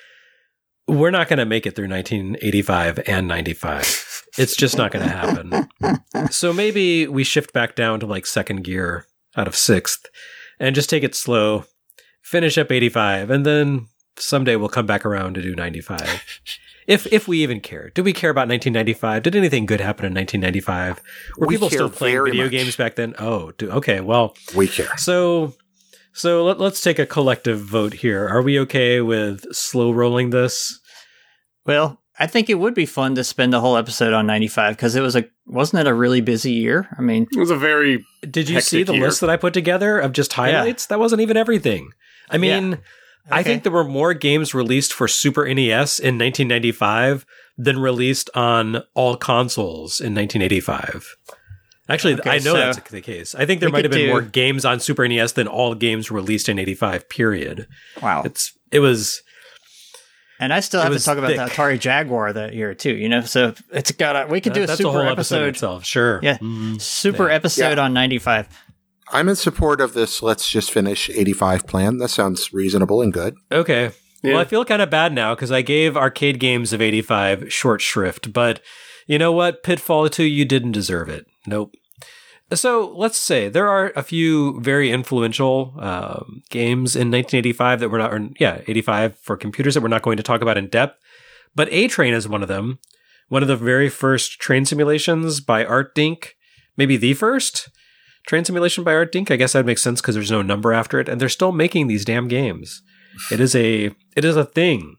We're not going to make it through nineteen eighty-five and ninety-five. It's just not going to happen. So maybe we shift back down to like second gear out of sixth and just take it slow, finish up eighty-five, and then someday we'll come back around to do ninety-five. If if we even care. Did we care about nineteen ninety-five? Did anything good happen in nineteen ninety-five? Were We people care still playing very video much. games back then? Oh, do, okay. Well, We care. so so let, let's take a collective vote here. Are we okay with slow rolling this? Well, I think it would be fun to spend the whole episode on ninety-five because it was a wasn't it a really busy year? I mean, It was a very Did you Hectic see the year. list that I put together of just highlights? That wasn't even everything. I mean, I Okay. think there were more games released for Super N E S in nineteen ninety-five than released on all consoles in nineteen eighty-five. Actually, Okay, I know so that's the case. I think there we might have could been do- more games on Super N E S than all games released in eighty-five, period. wow. It's It was... And I still it have to was talk about thick. the Atari Jaguar that year too, you know. So it's got a, we could do a that's super a whole episode, episode. itself. Sure. Yeah, Mm. super Yeah. episode Yeah. on ninety-five. I'm in support of this let's just finish eighty-five plan. That sounds reasonable and good. Okay. Yeah. Well, I feel kind of bad now because I gave arcade games of eighty-five short shrift, but you know what? Pitfall two, you didn't deserve it. Nope. So let's say there are a few very influential um, games in nineteen eighty-five that we're not, or, yeah, eighty-five for computers that we're not going to talk about in depth, but A-Train is one of them. One of the very first train simulations by Art Dink, maybe the first train simulation by Art Dink. I guess that makes sense because there's no number after it, and they're still making these damn games. It is a it is a thing.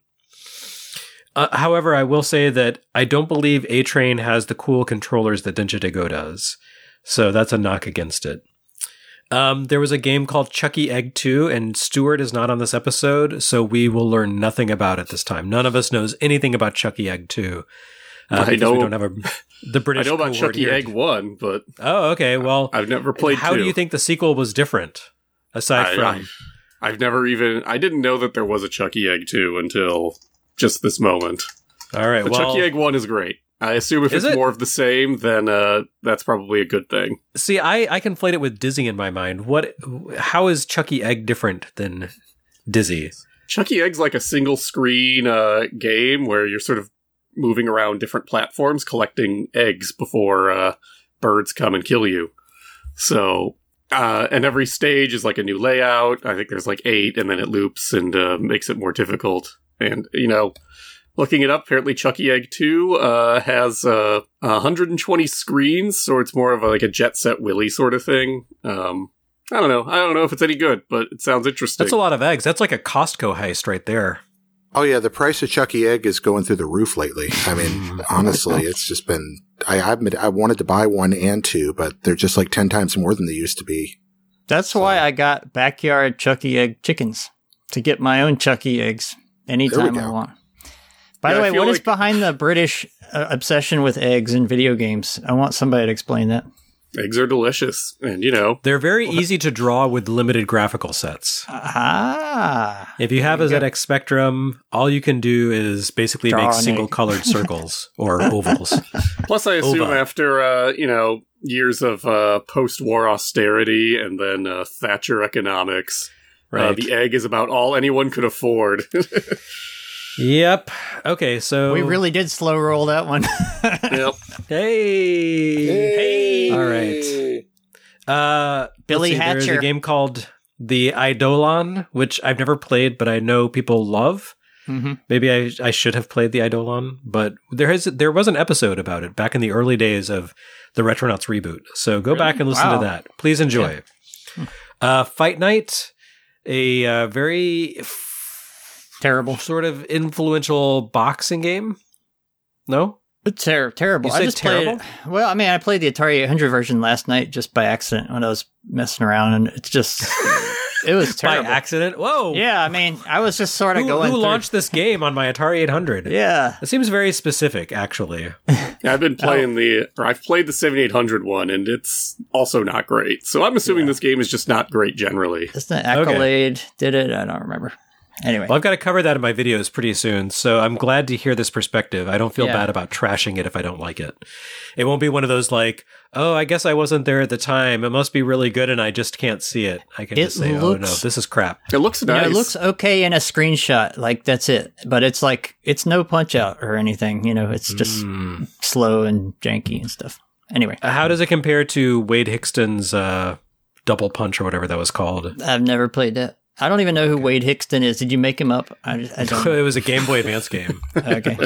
Uh, however, I will say that I don't believe A-Train has the cool controllers that Denja Go does. So that's a knock against it. Um, there was a game called Chucky Egg two, and Stuart is not on this episode, so we will learn nothing about it this time. None of us knows anything about Chucky Egg two. Uh, I because know- we don't have a the I British. know about cohort Chucky here. Egg one, but Oh, okay. Well, I've never played how two. do you think the sequel was different? Aside I- from I, I've never even I didn't know that there was a Chucky Egg two until just this moment. all right, But well, Chucky Egg one is great. I assume if Is it's it? more of the same, then uh, that's probably a good thing. see, I I conflate it with Dizzy in my mind. What? How is Chucky Egg different than Dizzy? Chucky Egg's like a single screen uh, game where you're sort of moving around different platforms collecting eggs before uh, birds come and kill you. So, uh, and every stage is like a new layout. I think there's like eight, and then it loops and uh, makes it more difficult. And, you know, looking it up, apparently Chucky Egg two uh, has uh, one hundred twenty screens, so it's more of a, like a Jet Set Willy sort of thing. Um, I don't know. I don't know if it's any good, but it sounds interesting. That's a lot of eggs. That's like a Costco heist right there. Oh yeah, the price of Chucky Egg is going through the roof lately. I mean, honestly, it's just been. I I admit I wanted to buy one and two, but they're just like ten times more than they used to be. That's why I got backyard Chucky Egg chickens to get my own Chucky eggs anytime go. I want. By Yeah, the I way, feel what is like- behind the British uh, obsession with eggs in video games? I want somebody to explain that. Eggs are delicious, and you know, They're very easy to draw with limited graphical sets. Ah, If you have a There Z you X Spectrum, all you can do is basically Draw make an single egg. colored circles or ovals. plus I assume Ova. after uh, you know years of uh, post-war austerity and then uh, Thatcher economics, uh, Right. the egg is about all anyone could afford. Yep. Okay, so we really did slow roll that one. Yep. Hey. Hey. All right. Uh Billy let's see, There's Hatcher. a game called The Eidolon, which I've never played, but I know people love. Mm-hmm. Maybe I I should have played the Eidolon, but there is there was an episode about it back in the early days of the Retronauts reboot. So go Really? back and listen Wow. to that. Please enjoy. Yeah. Uh, Fight Night, a uh, very f- Terrible. sort of influential boxing game. No? It's ter- terrible. You I said just played terrible? it. Well, I mean, I played the Atari eight hundred version last night just by accident when I was messing around, and it's just, it was terrible. By accident? Whoa. Yeah, I mean, I was just sort of Who, going who through- launched this game on my Atari eight hundred? Yeah. It seems very specific, actually. Yeah, I've been playing the, or I've played the seventy-eight hundred one, and it's also not great. So I'm assuming Yeah. this game is just not great generally. Isn't it Accolade did it? I don't remember. Anyway. Well, I've got to cover that in my videos pretty soon, so I'm glad to hear this perspective. I don't feel Yeah. bad about trashing it if I don't like it. It won't be one of those like, oh, I guess I wasn't there at the time. It must be really good and I just can't see it. I can It just say, oh no, looks- this is crap. It looks You know, nice. it looks okay in a screenshot, like that's it. But it's like it's no punch out or anything. You know, it's just Mm. slow and janky and stuff. Anyway, How does it compare to Wade Hickston's uh, Double Punch or whatever that was called? I've never played that. I don't even know who Wade Hickston is. Did you make him up? I, I don't. It was a Game Boy Advance game. Okay.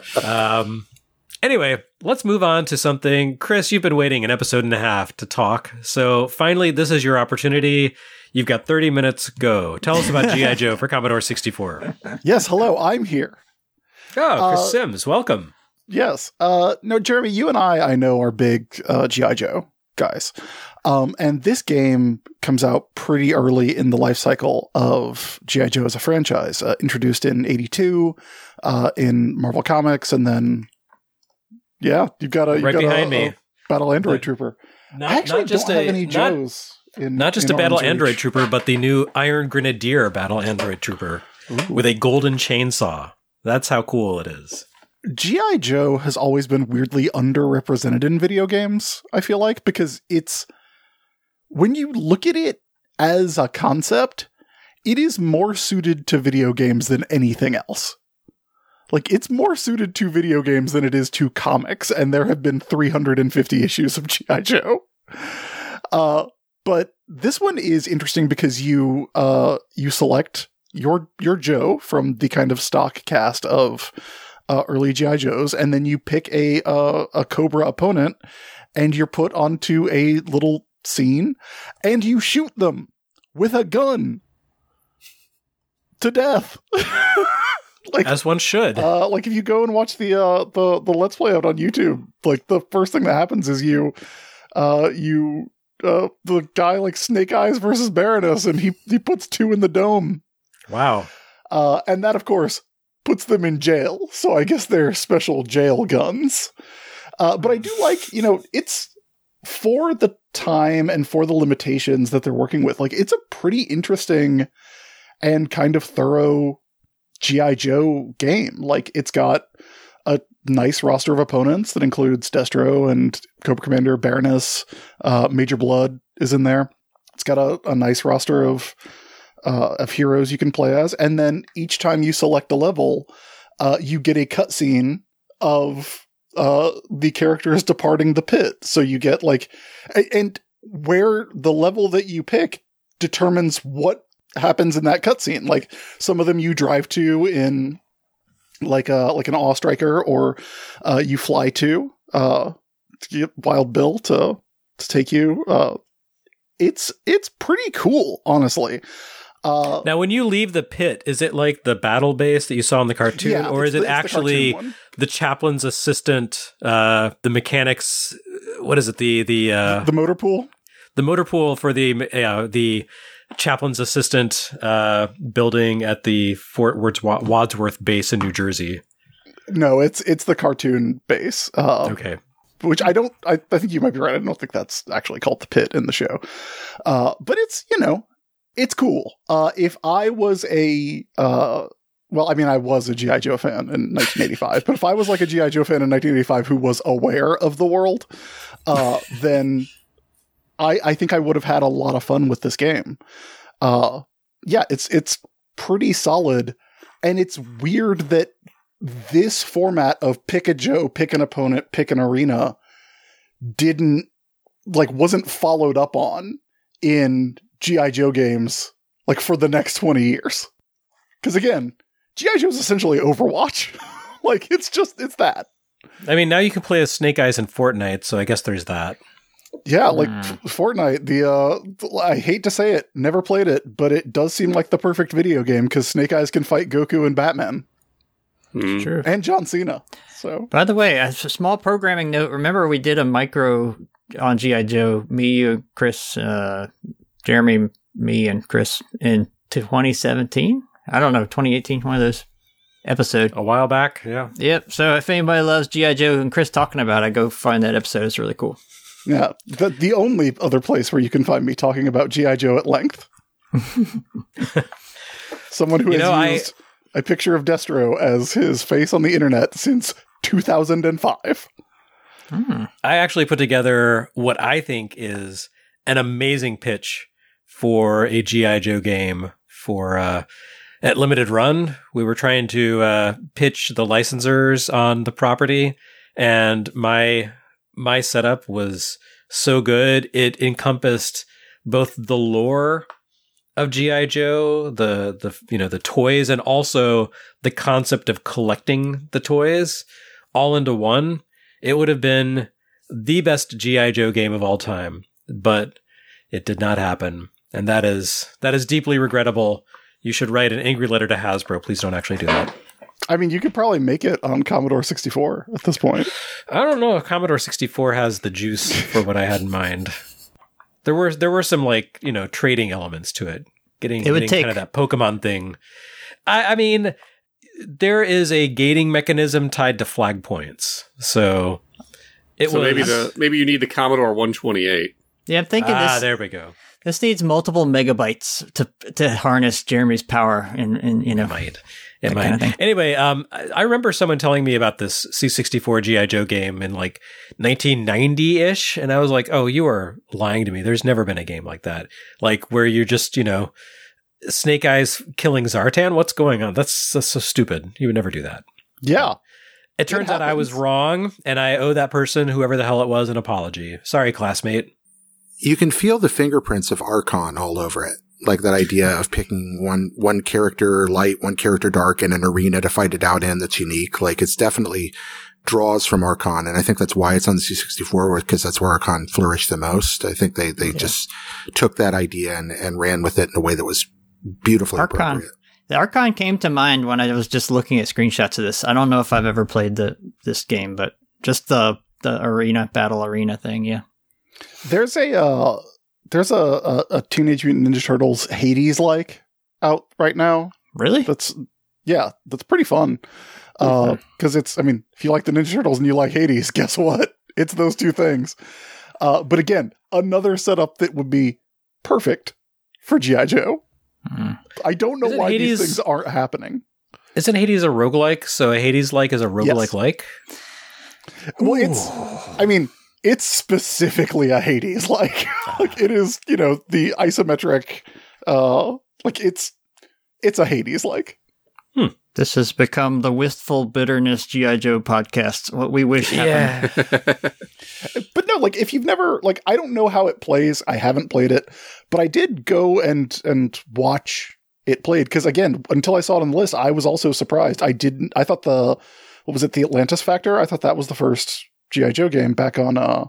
Um, anyway, let's move on to something. Chris, you've been waiting an episode and a half to talk. So finally, this is your opportunity. You've got thirty minutes. Go. Tell us about G I. Joe for Commodore sixty-four. Yes, hello, I'm here. Oh, Chris Uh, Sims, welcome. Yes. Uh, no, Jeremy, you and I, I know, are big uh, G I. Joe guys. Um, and this game comes out pretty early in the life cycle of G I. Joe as a franchise. Uh, introduced in eighty-two uh, in Marvel Comics, and then, yeah, you've got a, you've Right got behind a, me. a Battle Android But Trooper. Not, I actually not just don't have a, any not, Joes. In, not just in a Battle Arm's Android Reach. Trooper, but the new Iron Grenadier Battle Android Trooper with a golden chainsaw. That's how cool it is. G I. Joe has always been weirdly underrepresented in video games, I feel like, because it's, when you look at it as a concept, it is more suited to video games than anything else. Like, it's more suited to video games than it is to comics, and there have been three hundred fifty issues of G I. Joe. Uh, but this one is interesting because you, uh, you select your, your Joe from the kind of stock cast of Uh, early G I. Joes, and then you pick a uh, a Cobra opponent, and you're put onto a little scene, and you shoot them with a gun to death. like, As one should. uh, like if you go and watch the uh, the the Let's Play out on YouTube, like the first thing that happens is you, uh, you uh, the guy like Snake Eyes versus Baroness, and he he puts two in the dome, Wow. uh, and that of course puts them in jail. So I guess they're special jail guns. Uh, but I do like, you know, it's for the time and for the limitations that they're working with. Like, it's a pretty interesting and kind of thorough G I. Joe game. Like, it's got a nice roster of opponents that includes Destro and Cobra Commander, Baroness, uh, Major Blood is in there. It's got a, a nice roster of Uh, of heroes you can play as, and then each time you select a level, uh, you get a cutscene of uh, the characters departing the pit. So you get like, a- and where the level that you pick determines what happens in that cutscene. Like, some of them you drive to in like a like an Awe Striker, or uh, you fly to uh, to get Wild Bill to to take you. Uh, it's it's pretty cool, honestly. Uh, Now, when you leave the pit, is it like the battle base that you saw in the cartoon, yeah, or it's is it the- it's the actually cartoon one. the chaplain's assistant, uh, the mechanics? What is it? The the uh, the motor pool? the motor pool for the uh, the chaplain's assistant uh, building at the Fort Words- Wadsworth base in New Jersey. No, it's it's the cartoon base. Uh, Okay. Which I don't. I, I think you might be right. I don't think that's actually called the pit in the show. Uh, but it's, you know, it's cool. Uh, if I was a, uh, well, I mean, I was a G I. Joe fan in nineteen eighty-five, but if I was like a G I. Joe fan in nineteen eighty-five who was aware of the world, uh, then I, I think I would have had a lot of fun with this game. Uh, yeah, it's, it's pretty solid, and it's weird that this format of pick a Joe, pick an opponent, pick an arena didn't, like, wasn't followed up on in G I. Joe games, like, for the next twenty years. Because again, G I. Joe is essentially Overwatch. Like, it's just, it's that. I mean, now you can play as Snake Eyes in Fortnite, so I guess there's that. Yeah, like Mm. F- Fortnite, the, uh, I hate to say it, never played it, but it does seem like the perfect video game because Snake Eyes can fight Goku and Batman Mm. True. and John Cena. So, By the way, a s- small programming note. Remember, we did a micro on G I. Joe. Me, you, Chris, uh, Jeremy, me, and Chris in twenty seventeen. I don't know, twenty eighteen. One of those episodes. A while back, yeah. Yep. So if anybody loves G I. Joe and Chris talking about it, go find that episode. It's really cool. yeah, the, the only other place where you can find me talking about G I. Joe at length. Someone who You has know, I- used a picture of Destro as his face on the internet since two thousand five. Hmm. I actually put together what I think is an amazing pitch for a G I. Joe game for uh, at Limited Run. We were trying to uh, pitch the licensors on the property, and my my setup was so good. It encompassed both the lore of G I. Joe, the the you know the toys, and also the concept of collecting the toys all into one. It would have been the best G I. Joe game of all time, but it did not happen, and that is that is deeply regrettable. You should write an angry letter to Hasbro. Please don't actually do that. I mean, you could probably make it on Commodore sixty-four at this point. I don't know if Commodore sixty-four has the juice for what I had in mind. There were there were some like you know trading elements to it, getting, It would getting take- kind of that Pokemon thing. I, I mean, there is a gating mechanism tied to flag points, so it So was maybe the maybe you need the Commodore one twenty-eight. Yeah, I'm thinking ah this. there we go. This needs multiple megabytes to to harness Jeremy's power, and and you know. It might. It That might. kind of thing. Anyway, um, I I remember someone telling me about this C sixty-four G I. Joe game in like nineteen ninety-ish, and I was like, oh, you are lying to me. There's never been a game like that. Like where you're just, you know, Snake Eyes killing Zartan. What's going on? That's, that's so stupid. You would never do that. Yeah. It turns out I was happens. wrong, and I owe that person, whoever the hell it was, an apology. Sorry, classmate. You can feel the fingerprints of Archon all over it. Like that idea of picking one, one character light, one character dark in an arena to fight it out in that's unique. Like it's definitely draws from Archon. And I think that's why it's on the C sixty-four, because that's where Archon flourished the most. I think they, they Yeah. just took that idea and, and ran with it in a way that was beautifully Archon. appropriate. The Archon came to mind when I was just looking at screenshots of this. I don't know if I've ever played the this game, but just the the arena battle arena thing. Yeah. There's a uh, there's a, a, a Teenage Mutant Ninja Turtles Hades like out right now. Really? That's yeah, that's pretty fun. Because it's, I mean, if you like the Ninja Turtles and you like Hades, guess what? It's those two things. Uh, but again, another setup that would be perfect for G I. Joe. Mm. I don't know Isn't why Hades- these things aren't happening. Isn't Hades a roguelike? So a Hades-like is a roguelike-like? Well, it's, I mean, it's specifically a Hades like. Like it is, you know, the isometric, uh, like it's, it's a Hades like. This has become the Wistful Bitterness G I. Joe podcast. What we wish happened. Yeah. But no, like if you've never, like I don't know how it plays. I haven't played it, but I did go and and watch it played because again, until I saw it on the list, I was also surprised. I didn't. I thought the what was it, the Atlantis Factor? I thought that was the first G I. Joe game back on uh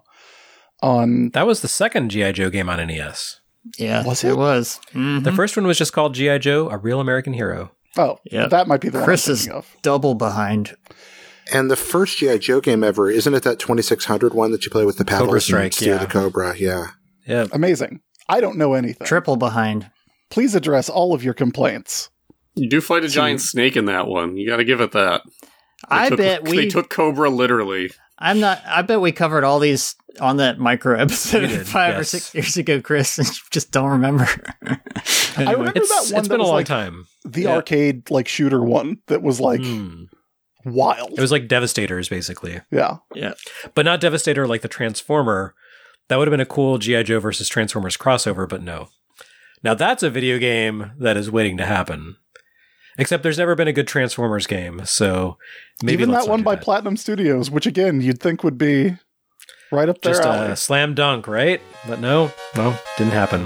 on. That was the second G I. Joe game on N E S. Yeah, Was it it? was. Mhm. The first one was just called G I. Joe, A Real American Hero. Oh, Yeah. that might be the Chris one I'm is thinking of. double behind. And the first G I. Joe game ever, isn't it that twenty-six hundred one that you play with the paddles Cobra Strike, and steer yeah. the Cobra? Yeah. Yeah. Amazing. I don't know anything. Triple behind. Please address all of your complaints. You do fight a giant snake in that one. You got to give it that. They I took- bet we. they took Cobra literally. I'm not. I bet we covered all these on that micro episode We did, five or yes. six years ago, Chris. And you just don't remember. I Anyway. remember It's, that one it's that been a was long like time. the Yeah. arcade like shooter one that was like Hmm. wild. It was like Devastators, basically. yeah. Yeah. But not Devastator like the Transformer. That would have been a cool G I. Joe versus Transformers crossover, but no. Now that's a video game that is waiting to happen. Except there's never been a good Transformers game, so maybe Even let's that not one do by that. Platinum Studios, which again you'd think would be right up their Just alley. a slam dunk, right? But no, no, didn't happen.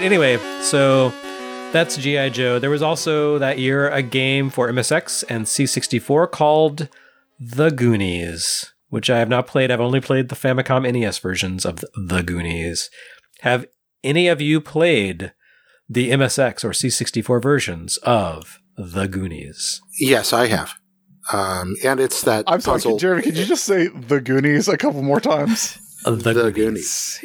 anyway, so that's G I. Joe. There was also that year a game for M S X and C sixty-four called The Goonies, which I have not played. I've only played the Famicom N E S versions of The Goonies. Have any of you played the M S X or C sixty-four versions of The Goonies? Yes, I have. Um, and it's that I'm sorry, puzzle. Jeremy, could you just say The Goonies a couple more times? The, The Goonies.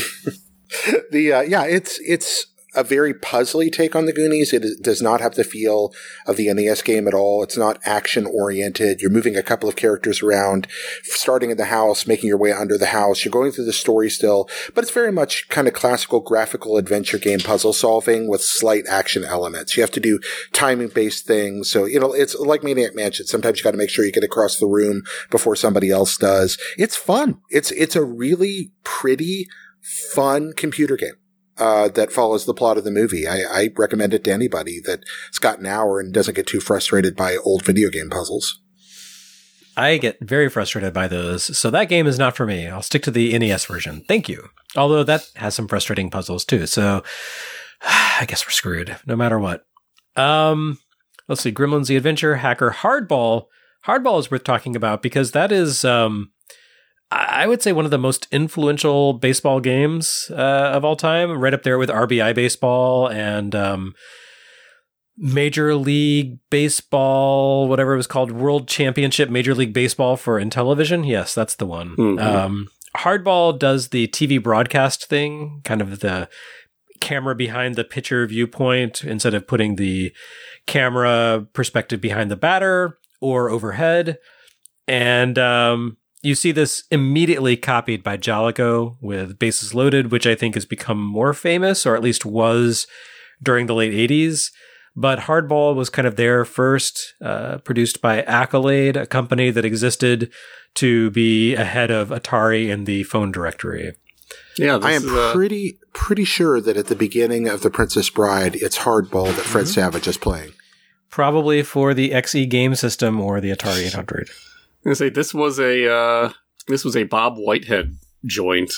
the uh, yeah, it's it's a very puzzly take on the Goonies. It is, does not have the feel of the N E S game at all. It's not action oriented. You're moving a couple of characters around, starting in the house, making your way under the house. You're going through the story still, but it's very much kind of classical graphical adventure game puzzle solving with slight action elements. You have to do timing based things. So, you know, it's like Maniac Mansion. Sometimes you got to make sure you get across the room before somebody else does. It's fun. It's, it's a really pretty, fun computer game. Uh, that follows the plot of the movie. I, I recommend it to anybody that's got an hour and doesn't get too frustrated by old video game puzzles. I get very frustrated by those, so that game is not for me. I'll stick to the N E S version. Thank you. Although that has some frustrating puzzles too, so I guess we're screwed, no matter what. Um, let's see, Gremlins the Adventure, Hacker, Hardball. Hardball is worth talking about because that is... Um, I would say one of the most influential baseball games uh, of all time, right up there with R B I Baseball and um, Major League Baseball, whatever it was called, World Championship Major League Baseball for Intellivision. Yes, that's the one. Mm-hmm. Um, Hardball does the T V broadcast thing, kind of the camera behind the pitcher viewpoint instead of putting the camera perspective behind the batter or overhead. And... Um, You see this immediately copied by Jalico with Bases Loaded, which I think has become more famous, or at least was during the late eighties. But Hardball was kind of there first, uh, produced by Accolade, a company that existed to be ahead of Atari in the phone directory. Yeah, this I am is, uh... pretty pretty sure that at the beginning of The Princess Bride, it's Hardball that Fred mm-hmm. Savage is playing. Probably for the X E game system or the Atari eight hundred. I'm gonna say this was a uh, this was a Bob Whitehead joint.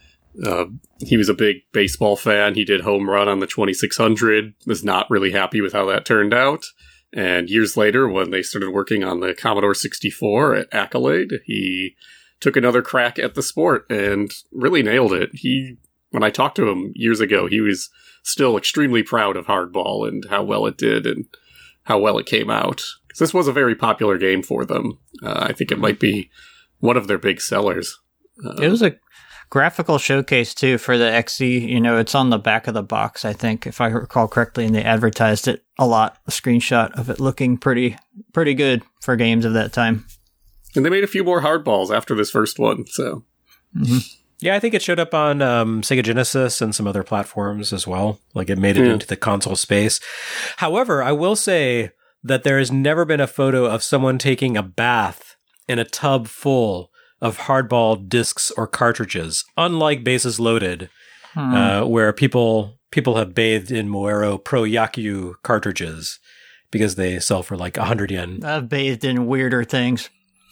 Uh, he was a big baseball fan. He did home run on the twenty-six hundred. Was not really happy with how that turned out. And years later, when they started working on the Commodore sixty-four at Accolade, he took another crack at the sport and really nailed it. He, when I talked to him years ago, he was still extremely proud of Hardball and how well it did and how well it came out. This was a very popular game for them. Uh, I think it might be one of their big sellers. Uh, it was a graphical showcase, too, for the X E. You know, it's on the back of the box, I think, if I recall correctly, and they advertised it a lot. A screenshot of it looking pretty pretty good for games of that time. And they made a few more Hardballs after this first one, so... Mm-hmm. Yeah, I think it showed up on um, Sega Genesis and some other platforms as well. Like, it made it yeah. into the console space. However, I will say... that there has never been a photo of someone taking a bath in a tub full of Hardball discs or cartridges, unlike Bases Loaded, hmm. uh, where people people have bathed in Moero Pro Yakyu cartridges because they sell for like one hundred yen. I've bathed in weirder things.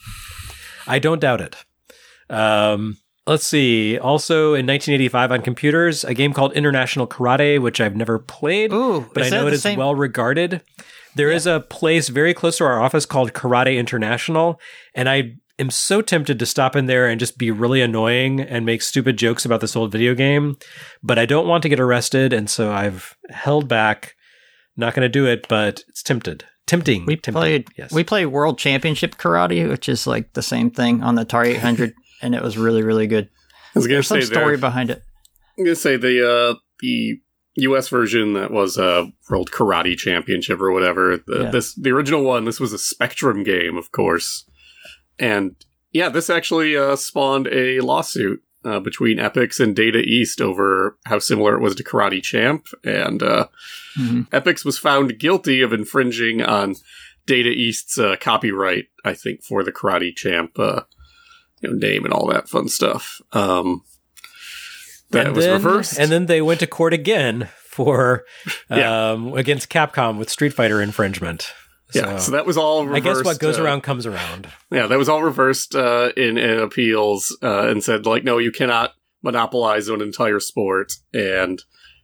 I don't doubt it. Um, let's see. Also in nineteen eighty-five on computers, a game called International Karate, which I've never played, Ooh, but I know it is same? well regarded. There yeah. is a place very close to our office called Karate International, and I am so tempted to stop in there and just be really annoying and make stupid jokes about this old video game, but I don't want to get arrested, and so I've held back. Not going to do it, but it's tempted. Tempting. We tempting, played yes. We played World Championship Karate, which is like the same thing on the Atari eight hundred, and it was really, really good. I was going to say some story behind it. I'm going to say the uh, the U S version that was a World Karate Championship or whatever. The, yeah. This the original one. This was a Spectrum game, of course, and yeah, this actually uh, spawned a lawsuit uh, between Epix and Data East over how similar it was to Karate Champ, and uh, mm-hmm. Epix was found guilty of infringing on Data East's uh, copyright. I think for the Karate Champ, uh, you know, name and all that fun stuff. Um, That and was then, reversed. And then they went to court again for yeah. um, against Capcom with Street Fighter infringement. Yeah, so, so that was all reversed. I guess what goes uh, around comes around. Yeah, that was all reversed uh, in, in appeals uh, and said, like, no, you cannot monopolize an entire sport. And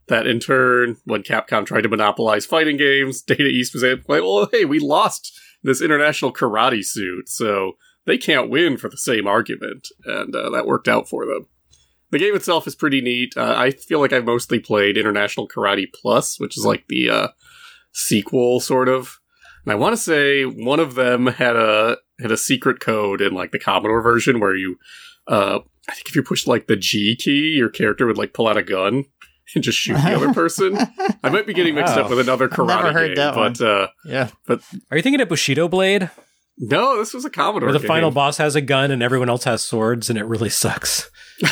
that in turn, when Capcom tried to monopolize fighting games, Data East was like, well, hey, we lost this international karate suit, so they can't win for the same argument, and uh, that worked out for them. The game itself is pretty neat. Uh, I feel like I've mostly played International Karate Plus, which is like the uh, sequel, sort of. And I want to say one of them had a had a secret code in like the Commodore version where you, uh, I think if you pushed like the G key, your character would like pull out a gun and just shoot the other person. I might be getting mixed Oh. up with another karate I've never heard game, that but one. uh, Yeah. but Are you thinking of Bushido Blade? no, this was a Commodore Where the game. final boss has a gun and everyone else has swords, and it really sucks.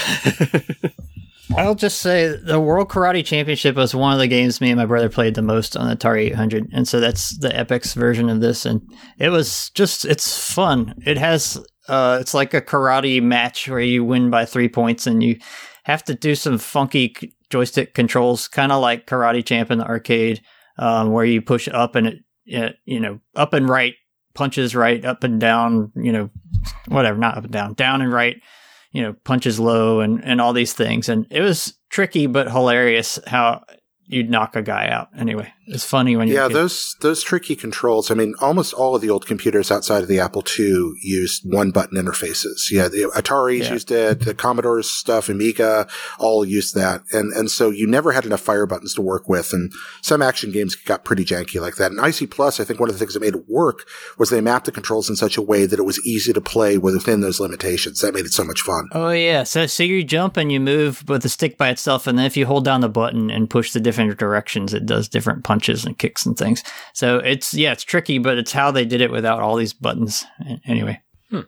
I'll just say the World Karate Championship was one of the games me and my brother played the most on the Atari eight hundred. And so that's the Epix version of this. And it was just, it's fun. It has, uh, it's like a karate match where you win by three points and you have to do some funky c- joystick controls, kind of like Karate Champ in the arcade, um, where you push up and it, it, you know, up and right, punches right, up and down, you know, whatever, not up and down, down and right. You know, punches low and, and all these things. And it was tricky but hilarious how you'd knock a guy out. Anyway, it's funny when you're Yeah, a kid. those those tricky controls. I mean, almost all of the old computers outside of the Apple two used one button interfaces. Yeah, the Ataris Yeah. used it, the Commodore's stuff, Amiga, all used that. And and so you never had enough fire buttons to work with. And some action games got pretty janky like that. And I C Plus, I think one of the things that made it work was they mapped the controls in such a way that it was easy to play within those limitations. That made it so much fun. Oh, yeah. So, so you jump and you move with the stick by itself. And then if you hold down the button and push the different directions, it does different punches and kicks and things. So it's, yeah, it's tricky, but it's how they did it without all these buttons. Anyway.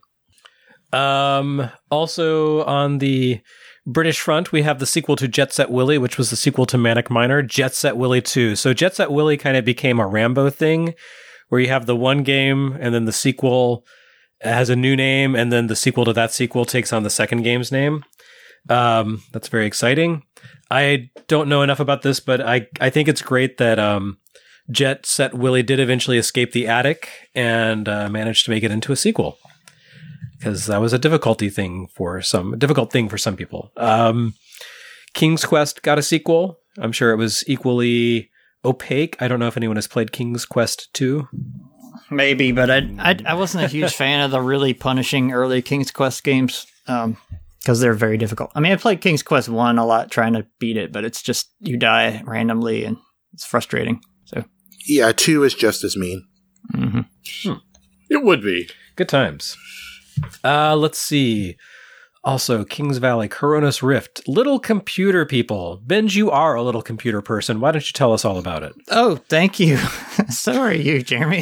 Um, also on the British front, we have the sequel to Jet Set Willy, which was the sequel to Manic Miner, Jet Set Willy two. So Jet Set Willy kind of became a Rambo thing, where you have the one game and then the sequel has a new name, and then the sequel to that sequel takes on the second game's name. Um, that's very exciting. I don't know enough about this, but I, I think it's great that um, Jet Set Willy did eventually escape the attic and uh, managed to make it into a sequel, because that was a difficulty thing for some a difficult thing for some people. Um, King's Quest got a sequel. I'm sure it was equally opaque. I don't know if anyone has played King's Quest two. Maybe, but I, I I wasn't a huge fan of the really punishing early King's Quest games um, because they're very difficult. I mean, I played King's Quest one a lot trying to beat it, but it's just you die randomly and it's frustrating. So Yeah, two is just as mean. mm-hmm. It would be. Good times. Uh, let's see. Also, Kings Valley, Coronis Rift, Little Computer People. Benj, you are a little computer person. Why don't you tell us all about it? Oh, thank you. So are you, Jeremy.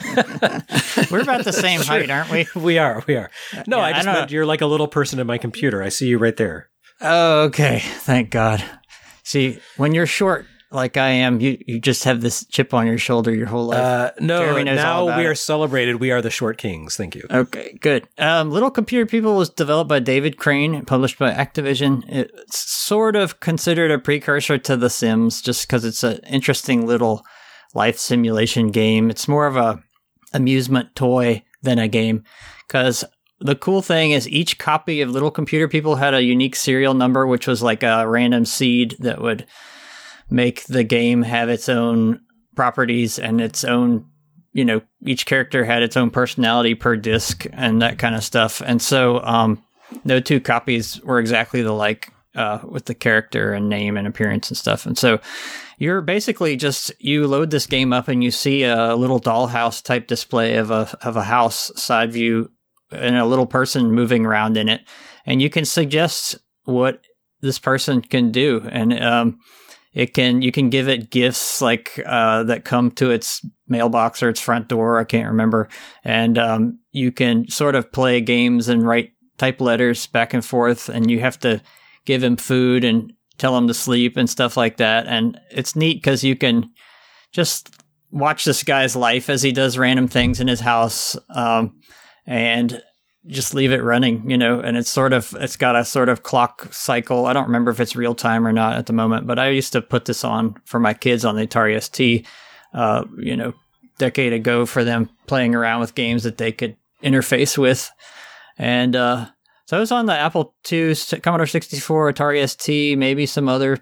We're about the same height, aren't we? We are, we are. No, Yeah, I just I don't- meant you're like a little person in my computer. I see you right there. Oh, okay. Thank God. See, when you're short like I am, you, you just have this chip on your shoulder your whole life. Uh, no, Jeremy knows now all about we are it. celebrated. We are the Short Kings. Thank you. Okay, good. Um, Little Computer People was developed by David Crane, published by Activision. It's sort of considered a precursor to The Sims, just because it's an interesting little life simulation game. It's more of a amusement toy than a game, because the cool thing is each copy of Little Computer People had a unique serial number, which was like a random seed that would make the game have its own properties and its own, you know, each character had its own personality per disc and that kind of stuff. And so um, no two copies were exactly the like uh, with the character and name and appearance and stuff. And so you're basically just, you load this game up and you see a little dollhouse type display of a of a house side view and a little person moving around in it. And you can suggest what this person can do. And um, it can, you can give it gifts like uh, that come to its mailbox or its front door. I can't remember. And um, you can sort of play games and write type letters back and forth. And you have to give him food and tell him to sleep and stuff like that. And it's neat because you can just watch this guy's life as he does random things in his house. Um, and just leave it running, you know, and it's sort of, it's got a sort of clock cycle. I don't remember if it's real time or not at the moment, but I used to put this on for my kids on the Atari S T, uh, you know, decade ago for them playing around with games that they could interface with. And, uh, so I was on the Apple two, Commodore sixty-four, Atari S T, maybe some other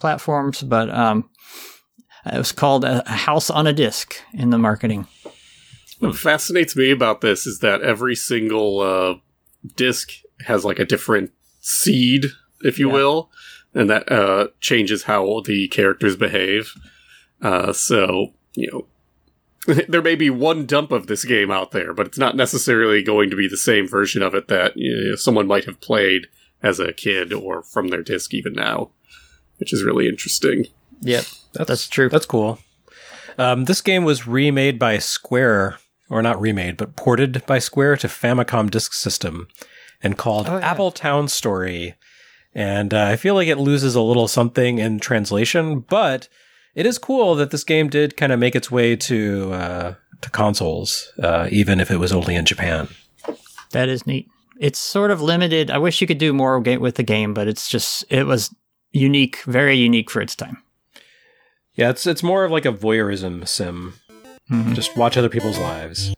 platforms, but um, it was called a House on a Disc in the marketing. What fascinates me about this is that every single uh, disc has like a different seed, if you yeah. will, and that uh, changes how the characters behave. Uh, so, you know, there may be one dump of this game out there, but it's not necessarily going to be the same version of it that you know, someone might have played as a kid or from their disc even now, which is really interesting. Yep, that's, that's true. That's cool. Um, this game was remade by Square, or not remade, but ported by Square to Famicom Disk System and called oh, yeah. Apple Town Story. And uh, I feel like it loses a little something in translation, but it is cool that this game did kind of make its way to uh, to consoles, uh, even if it was only in Japan. That is neat. It's sort of limited. I wish you could do more with the game, but it's just, it was unique, very unique for its time. Yeah, it's it's more of like a voyeurism sim. Mm-hmm. Just watch other people's lives.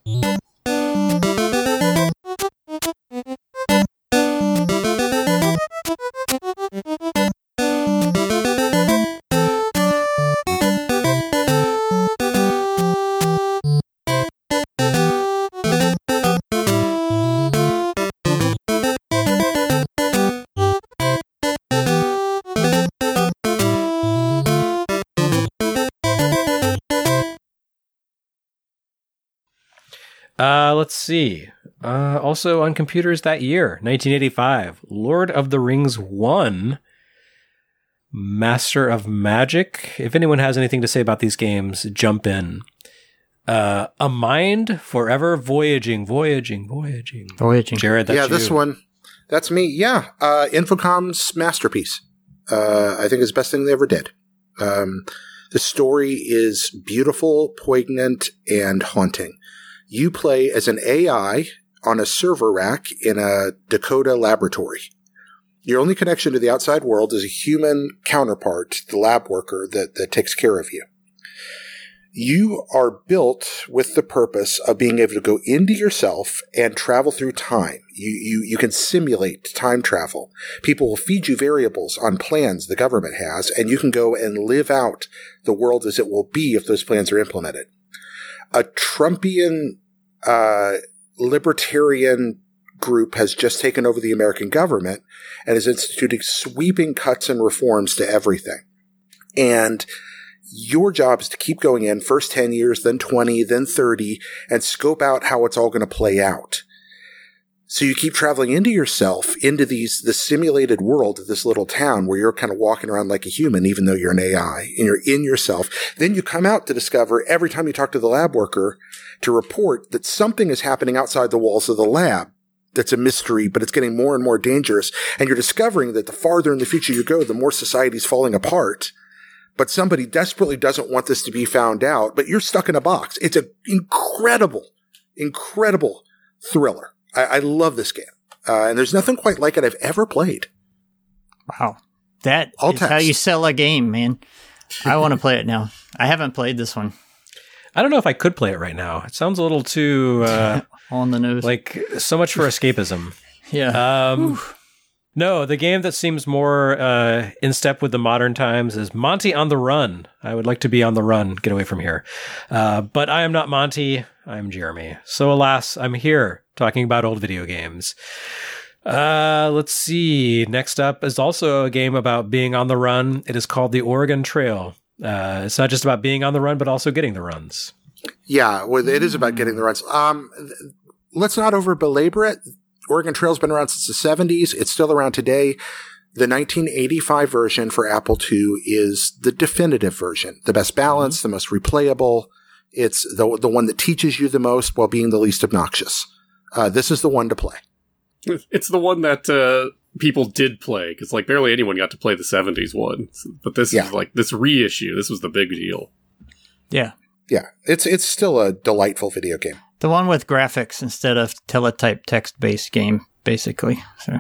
Uh, let's see. Uh, also on computers that year, nineteen eighty-five, Lord of the Rings one, Master of Magic. If anyone has anything to say about these games, jump in. Uh, A Mind Forever Voyaging, Voyaging, Voyaging. Voyaging. Jared, that's yeah, you. this one, that's me. Yeah, uh, Infocom's masterpiece. Uh, I think it's the best thing they ever did. Um, the story is beautiful, poignant, and haunting. You play as an A I on a server rack in a Dakota laboratory. Your only connection to the outside world is a human counterpart, the lab worker that, that takes care of you. You are built with the purpose of being able to go into yourself and travel through time. You, you, you can simulate time travel. People will feed you variables on plans the government has, and you can go and live out the world as it will be if those plans are implemented. A Trumpian uh, libertarian group has just taken over the American government and is instituting sweeping cuts and reforms to everything. And your job is to keep going in, first ten years, then twenty, then thirty, and scope out how it's all going to play out. So you keep traveling into yourself, into these the simulated world of this little town where you're kind of walking around like a human, even though you're an A I, and you're in yourself. Then you come out to discover every time you talk to the lab worker to report that something is happening outside the walls of the lab. That's a mystery, but it's getting more and more dangerous. And you're discovering that the farther in the future you go, the more society's falling apart. But somebody desperately doesn't want this to be found out, but you're stuck in a box. It's an incredible, incredible thriller. I, I love this game. Uh, and there's nothing quite like it I've ever played. Wow. That All is text. how you sell a game, man. I want to play it now. I haven't played this one. I don't know if I could play it right now. It sounds a little too... Uh, on the nose. Like, so much for escapism. Yeah. Um, no, the game that seems more uh, in step with the modern times is Monty on the Run. I would like to be on the run, get away from here. Uh, but I am not Monty, I'm Jeremy. So alas, I'm here talking about old video games. Uh, let's see. Next up is also a game about being on the run. It is called The Oregon Trail. Uh, it's not just about being on the run, but also getting the runs. Yeah, well, it is about getting the runs. Um, let's not over belabor it. Oregon Trail's been around since the seventies. It's still around today. The nineteen eighty-five version for Apple two is the definitive version. The best balance, mm-hmm. the most replayable. It's the the one that teaches you the most while being the least obnoxious. Uh, this is the one to play. It's the one that uh, people did play, because like barely anyone got to play the seventies one. But this yeah. is like this reissue. This was the big deal. Yeah. Yeah, it's it's still a delightful video game. The one with graphics instead of teletype text-based game, basically. So,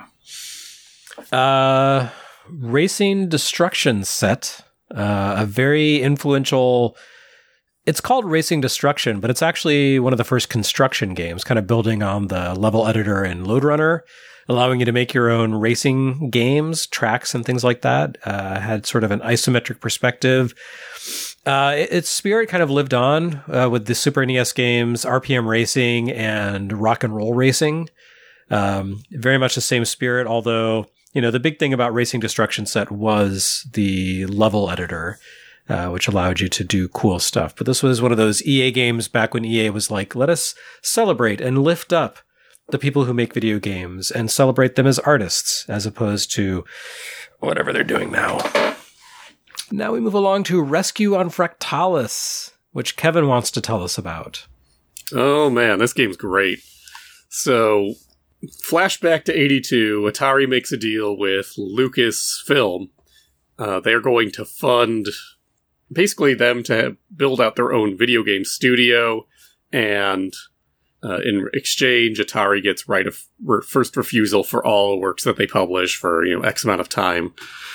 uh, Racing Destruction Set, uh, a very influential it's called Racing Destruction, but it's actually one of the first construction games, kind of building on the level editor in Loadrunner, allowing you to make your own racing games, tracks, and things like that. Uh, had sort of an isometric perspective. Uh, its spirit kind of lived on uh, with the Super N E S games, R P M Racing and Rock and Roll Racing. Um, very much the same spirit, although, you know, the big thing about Racing Destruction Set was the level editor, uh, which allowed you to do cool stuff. But this was one of those E A games back when E A was like, let us celebrate and lift up the people who make video games and celebrate them as artists, as opposed to whatever they're doing now. Now we move along to Rescue on Fractalis, which Kevin wants to tell us about. Oh man, this game's great. So, flashback to eighty-two, Atari makes a deal with Lucasfilm. Uh, they're going to fund, basically them to build out their own video game studio, and uh, in exchange, Atari gets right of re- first refusal for all works that they publish for, you know, X amount of time.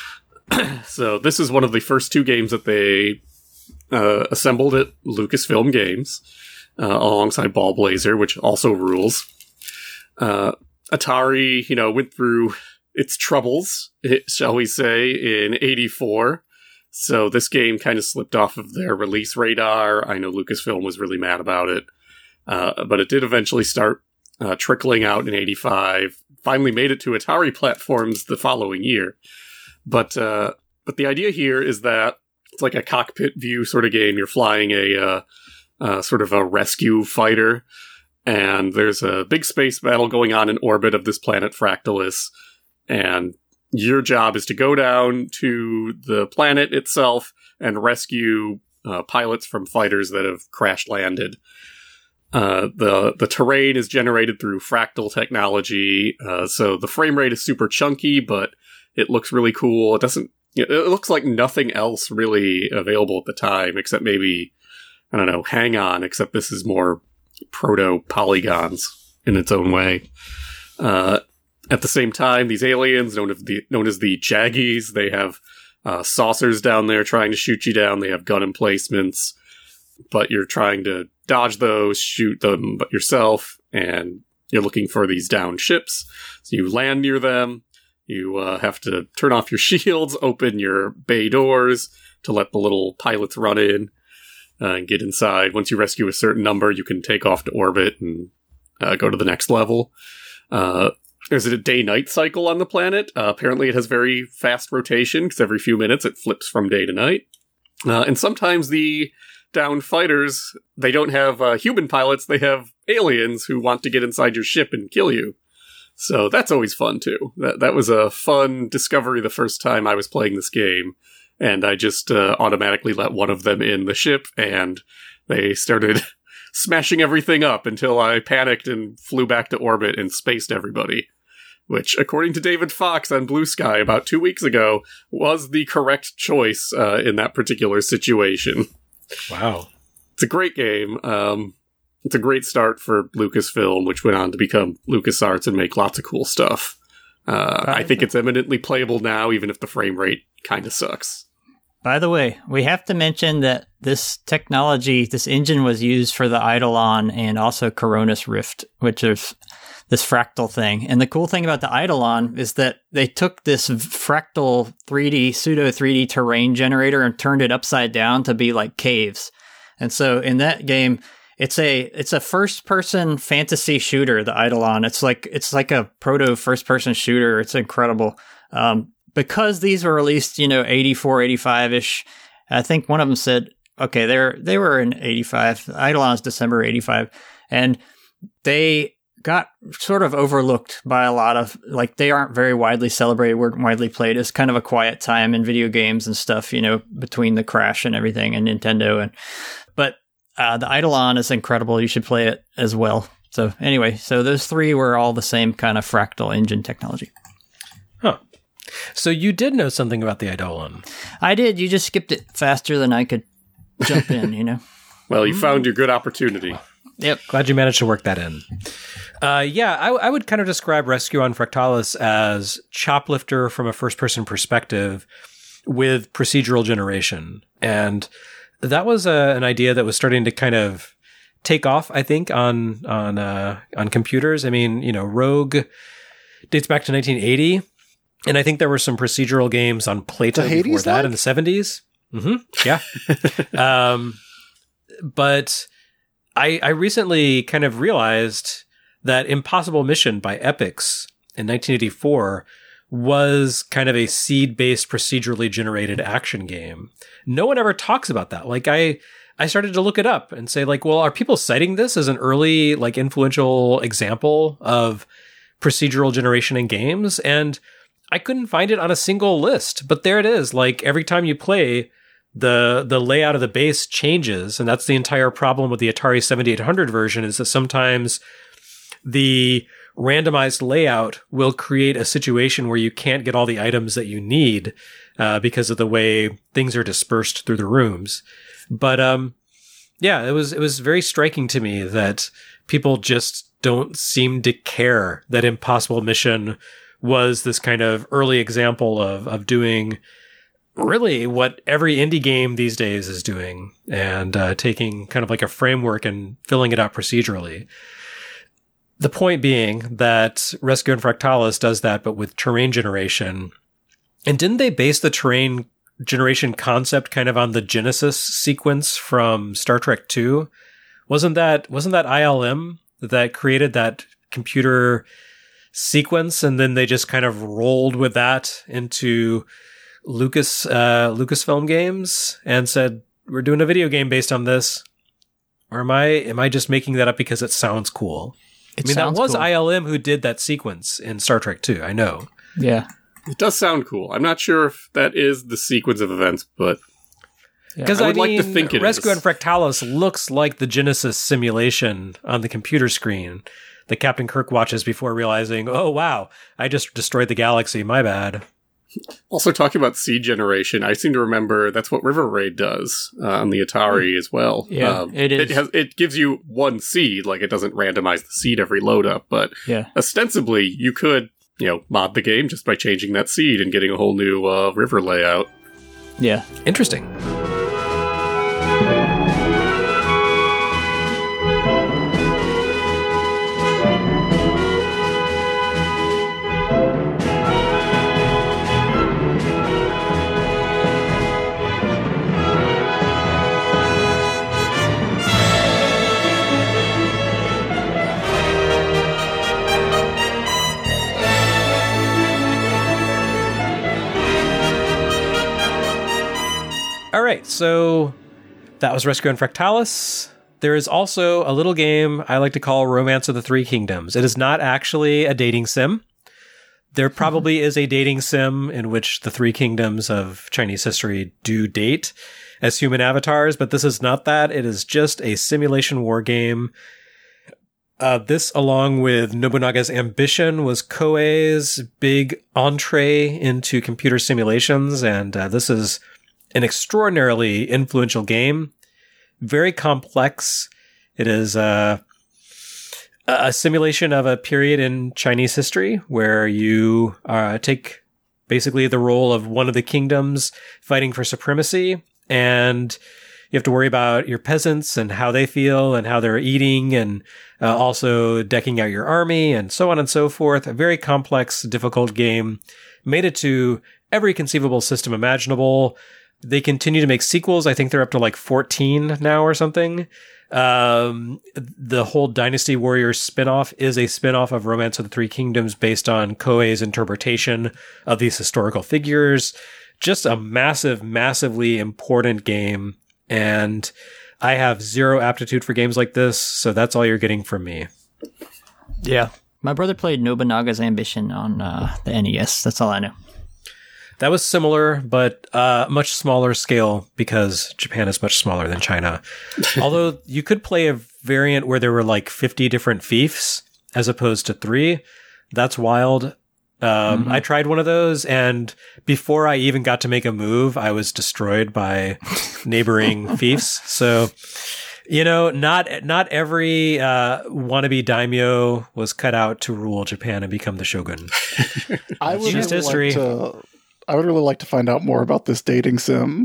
So this is one of the first two games that they uh, assembled at Lucasfilm Games, uh, alongside Ball Blazer, which also rules. Uh, Atari, you know, went through its troubles, shall we say, in eighty-four. So this game kind of slipped off of their release radar. I know Lucasfilm was really mad about it. Uh, but it did eventually start uh, trickling out in eighty-five. Finally made it to Atari platforms the following year. But uh, but the idea here is that it's like a cockpit view sort of game. You're flying a uh, uh, sort of a rescue fighter, and there's a big space battle going on in orbit of this planet Fractalis, and your job is to go down to the planet itself and rescue uh, pilots from fighters that have crash landed. Uh, the the terrain is generated through fractal technology, uh, so the frame rate is super chunky, but it looks really cool. It doesn't. You know, it looks like nothing else really available at the time, except maybe, I don't know, Hang On. Except this is more proto polygons in its own way. Uh, at the same time, these aliens, known as the known as the Jaggies, they have uh, saucers down there trying to shoot you down. They have gun emplacements, but you're trying to dodge those, shoot them, but yourself, and you're looking for these downed ships. So you land near them. You uh, have to turn off your shields, open your bay doors to let the little pilots run in uh, and get inside. Once you rescue a certain number, you can take off to orbit and uh, go to the next level. Uh, there's a day-night cycle on the planet. Uh, apparently it has very fast rotation, because every few minutes it flips from day to night. Uh, and sometimes the downed fighters, they don't have uh, human pilots, they have aliens who want to get inside your ship and kill you. So that's always fun, too. That that was a fun discovery the first time I was playing this game, and I just uh, automatically let one of them in the ship, and they started smashing everything up until I panicked and flew back to orbit and spaced everybody, which, according to David Fox on Blue Sky about two weeks ago, was the correct choice uh, in that particular situation. Wow. It's a great game. Um... It's a great start for Lucasfilm, which went on to become LucasArts and make lots of cool stuff. Uh, I think it's eminently playable now, even if the frame rate kind of sucks. By the way, we have to mention that this technology, this engine was used for the Eidolon and also Coronis Rift, which is this fractal thing. And the cool thing about the Eidolon is that they took this fractal three D, pseudo three D terrain generator and turned it upside down to be like caves. And so in that game, It's a it's a first person fantasy shooter, the Eidolon. It's like it's like a proto first person shooter. It's incredible. Um, because these were released, you know, eighty-four, eighty-five ish. I think one of them said, okay, they're they were in eighty-five. Eidolon's December eighty-five, and they got sort of overlooked by a lot of, like, they aren't very widely celebrated, weren't widely played. It's kind of a quiet time in video games and stuff, you know, between the crash and everything and Nintendo. And but Uh, the Eidolon is incredible. You should play it as well. So anyway, so those three were all the same kind of fractal engine technology. Huh. So you did know something about the Eidolon. I did. You just skipped it faster than I could jump in, you know? Well, you found your good opportunity. Yep. Glad you managed to work that in. Uh, yeah, I, I would kind of describe Rescue on Fractalis as Choplifter from a first-person perspective with procedural generation. And that was uh, an idea that was starting to kind of take off, I think, on on uh, on computers. I mean, you know, Rogue dates back to nineteen eighty, and I think there were some procedural games on Plato before that like? in the seventies. Mm-hmm. Yeah. um, but I, I recently kind of realized that Impossible Mission by Epyx in nineteen eighty-four was kind of a seed-based procedurally generated action game. No one ever talks about that. Like I, I started to look it up and say like, well, are people citing this as an early, like influential example of procedural generation in games? And I couldn't find it on a single list, but there it is. Like every time you play, the the layout of the base changes, and that's the entire problem with the Atari seventy-eight hundred version, is that sometimes the randomized layout will create a situation where you can't get all the items that you need uh, because of the way things are dispersed through the rooms. But um, yeah, it was it was very striking to me that people just don't seem to care that Impossible Mission was this kind of early example of of doing really what every indie game these days is doing, and uh, taking kind of like a framework and filling it out procedurally. The point being that Rescue and Fractalis does that, but with terrain generation. And didn't they base the terrain generation concept kind of on the Genesis sequence from Star Trek two? Wasn't that, wasn't that I L M that created that computer sequence, and then they just kind of rolled with that into Lucas, uh, Lucasfilm games and said, we're doing a video game based on this? Or am I, am I just making that up because it sounds cool? It I mean, that was cool. I L M who did that sequence in Star Trek two, I know. Yeah. It does sound cool. I'm not sure if that is the sequence of events, but because I I, would mean, like to think it Rescue is. and Fractalis looks like the Genesis simulation on the computer screen that Captain Kirk watches before realizing, oh, wow, I just destroyed the galaxy, my bad. Also, talking about seed generation, I seem to remember that's what River Raid does uh, on the Atari as well. Yeah, um, it is. It, has, it gives you one seed, like it doesn't randomize the seed every load up, but yeah. ostensibly you could, you know, mod the game just by changing that seed and getting a whole new uh, river layout. Yeah. Interesting. All right, so that was Rescue and Fractalis. There is also a little game I like to call Romance of the Three Kingdoms. It is not actually a dating sim. There probably is a dating sim in which the three kingdoms of Chinese history do date as human avatars, but this is not that. It is just a simulation war game. Uh, this, along with Nobunaga's Ambition, was Koei's big entree into computer simulations, and uh, this is an extraordinarily influential game. Very complex. It is uh, a simulation of a period in Chinese history where you uh, take basically the role of one of the kingdoms fighting for supremacy, and you have to worry about your peasants and how they feel and how they're eating, and uh, also decking out your army and so on and so forth. A very complex, difficult game. Made it to every conceivable system imaginable. They continue to make sequels. I think they're up to like fourteen now or something. Um, the whole Dynasty Warriors spinoff is a spinoff of Romance of the Three Kingdoms based on Koei's interpretation of these historical figures. Just a massive, massively important game. And I have zero aptitude for games like this, so that's all you're getting from me. Yeah. My brother played Nobunaga's Ambition on uh, the N E S. That's all I know. That was similar, but uh, much smaller scale because Japan is much smaller than China. Although you could play a variant where there were like fifty different fiefs as opposed to three. That's wild. Um, mm-hmm. I tried one of those, and before I even got to make a move, I was destroyed by neighboring fiefs. So, you know, not not every uh, wannabe daimyo was cut out to rule Japan and become the shogun. I would just really history. Like to, I would really like to find out more about this dating sim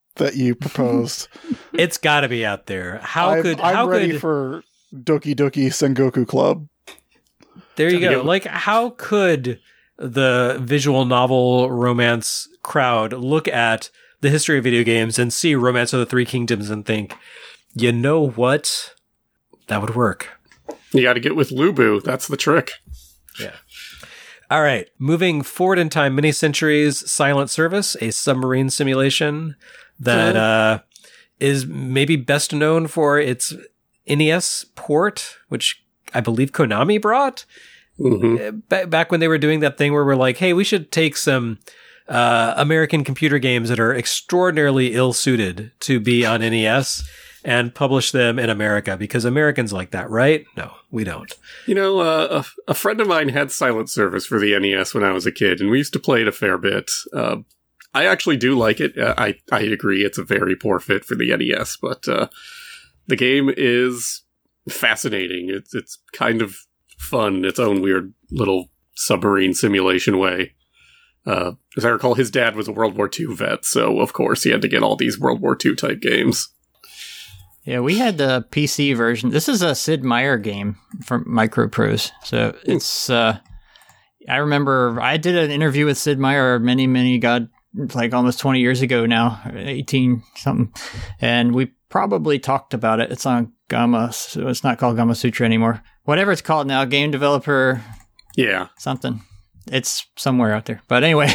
that you proposed. It's got to be out there. How I'm, could I'm how ready could for Doki Doki Sengoku Club. there you go. Yeah. Like, how could the visual novel romance crowd look at the history of video games and see Romance of the Three Kingdoms and think, you know what, that would work. You got to get with Lubu. That's the trick. Yeah. All right. Moving forward in time, many centuries, Silent Service, a submarine simulation that uh, is maybe best known for its N E S port, which I believe Konami brought Mm-hmm. ba- back when they were doing that thing where we're like, hey, we should take some uh, American computer games that are extraordinarily ill-suited to be on N E S and publish them in America, because Americans like that, right? No, we don't. You know, uh, a, a friend of mine had Silent Service for the N E S when I was a kid, and we used to play it a fair bit. Uh, I actually do like it. Uh, I, I agree it's a very poor fit for the N E S, but uh, the game is fascinating. It's, it's kind of fun in its own weird little submarine simulation way. Uh, as I recall, his dad was a World War Two vet, so of course he had to get all these World War Two type games. Yeah, we had the P C version. This is a Sid Meier game from Microprose. So it's, uh, I remember I did an interview with Sid Meier many, many, God, like almost twenty years ago now, eighteen something. And we probably talked about it. It's on Gamma, so it's not called Gamma Sutra anymore. Whatever it's called now, Game Developer Yeah. something. It's somewhere out there. But anyway,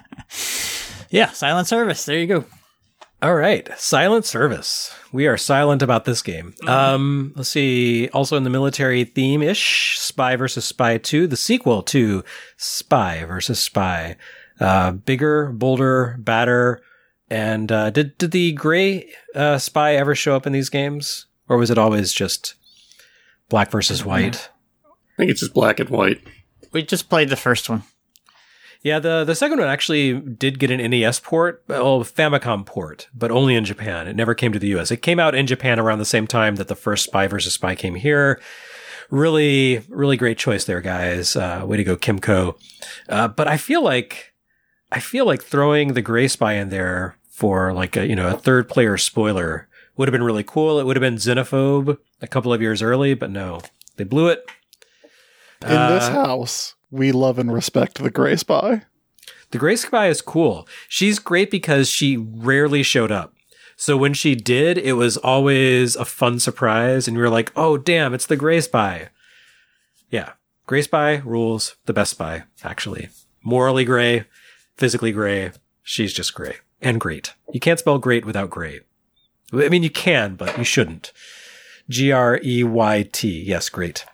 yeah, Silent Service. There you go. All right. Silent Service. We are silent about this game. Um, let's see. Also in the military theme-ish, Spy versus Spy two, the sequel to Spy versus Spy. Uh, bigger, bolder, badder. And uh, did did the gray uh, spy ever show up in these games? Or was it always just black versus white? I think it's just black and white. We just played the first one. Yeah, the, the second one actually did get an N E S port, well, Famicom port, but only in Japan. It never came to the U S. It came out in Japan around the same time that the first Spy versus Spy came here. Really, really great choice there, guys. Uh, way to go, Kimco. Uh, but I feel like, I feel like throwing the gray spy in there for like a, you know, a third player spoiler would have been really cool. It would have been Xenophobe a couple of years early, but no, they blew it. In this house, we love and respect the Gray Spy. The Gray Spy is cool. She's great because she rarely showed up. So when she did, it was always a fun surprise. And you were like, oh, damn, it's the Gray Spy. Yeah. Gray Spy rules. The best spy, actually. Morally gray, physically gray. She's just gray. And great. You can't spell great without gray. I mean, you can, but you shouldn't. G R E Y T. Yes, great.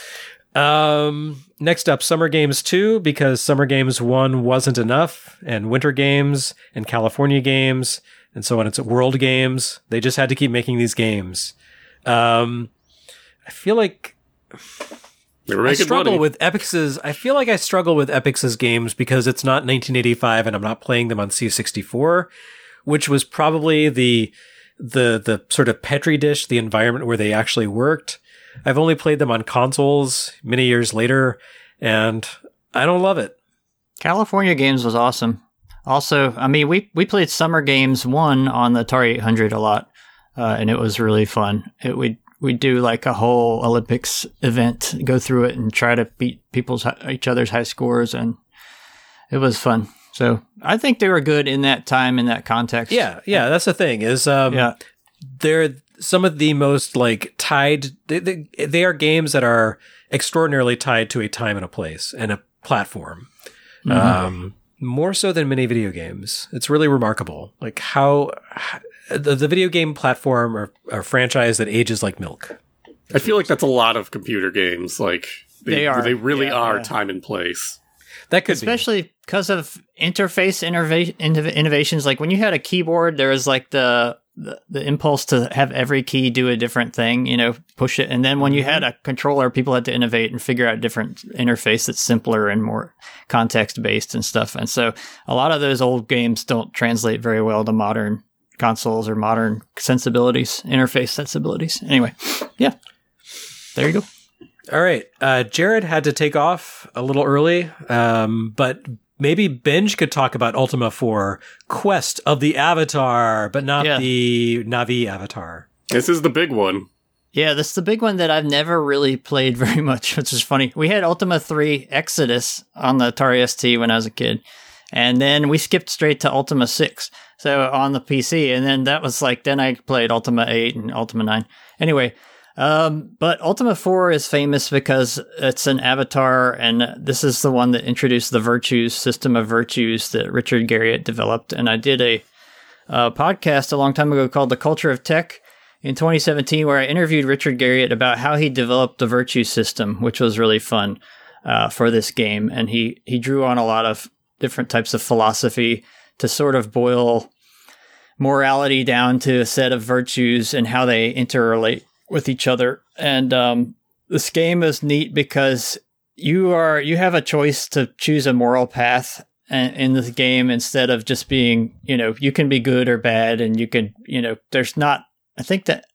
Um, next up, Summer Games two, because Summer Games one wasn't enough, and Winter Games, and California Games, and so on. It's World Games. They just had to keep making these games. Um, I feel like They were I making struggle money. with Epix's, I feel like I struggle with Epix's games because it's not nineteen eighty-five and I'm not playing them on C sixty-four, which was probably the, the, the sort of Petri dish, the environment where they actually worked. I've only played them on consoles many years later, and I don't love it. California Games was awesome. Also, I mean, we, we played Summer Games one on the Atari eight hundred a lot, uh, and it was really fun. It would we'd do like a whole Olympics event, go through it, and try to beat people's each other's high scores, and it was fun. So I think they were good in that time, in that context. Yeah, yeah, that's the thing is, um, Yeah. they're some of the most like tied. They, they, they are games that are extraordinarily tied to a time and a place and a platform. Mm-hmm. Um, more so than many video games. It's really remarkable. Like how, how the, the video game platform or, or franchise that ages like milk. I feel like that's a lot of computer games. Like they, They are. They really Yeah, are yeah. time and place. That could Especially because of interface innova- innov- innovations. Like when you had a keyboard, there was like the, the the impulse to have every key do a different thing, you know, push it. And then when you had a controller, people had to innovate and figure out a different interface that's simpler and more context based and stuff. And so a lot of those old games don't translate very well to modern consoles or modern sensibilities, interface sensibilities. Anyway, yeah, there you go. All right. Uh, Jared had to take off a little early, um, but maybe Benj could talk about Ultima four Quest of the Avatar, but not Yeah. the Na'vi Avatar. This is the big one. Yeah, this is the big one that I've never really played very much, which is funny. We had Ultima three Exodus on the Atari S T when I was a kid, and then we skipped straight to Ultima six, so on the P C, and then that was like, then I played Ultima eight and Ultima nine. Anyway, um, but Ultima four is famous because it's an Avatar, and this is the one that introduced the virtues, system of virtues that Richard Garriott developed, and I did a, a podcast a long time ago called The Culture of Tech, in twenty seventeen, where I interviewed Richard Garriott about how he developed the virtue system, which was really fun uh, for this game. And he, he drew on a lot of different types of philosophy to sort of boil morality down to a set of virtues and how they interrelate with each other. And um, this game is neat because you are you have a choice to choose a moral path in this game instead of just being, you know, you can be good or bad, and you can, you know, there's not. I think that,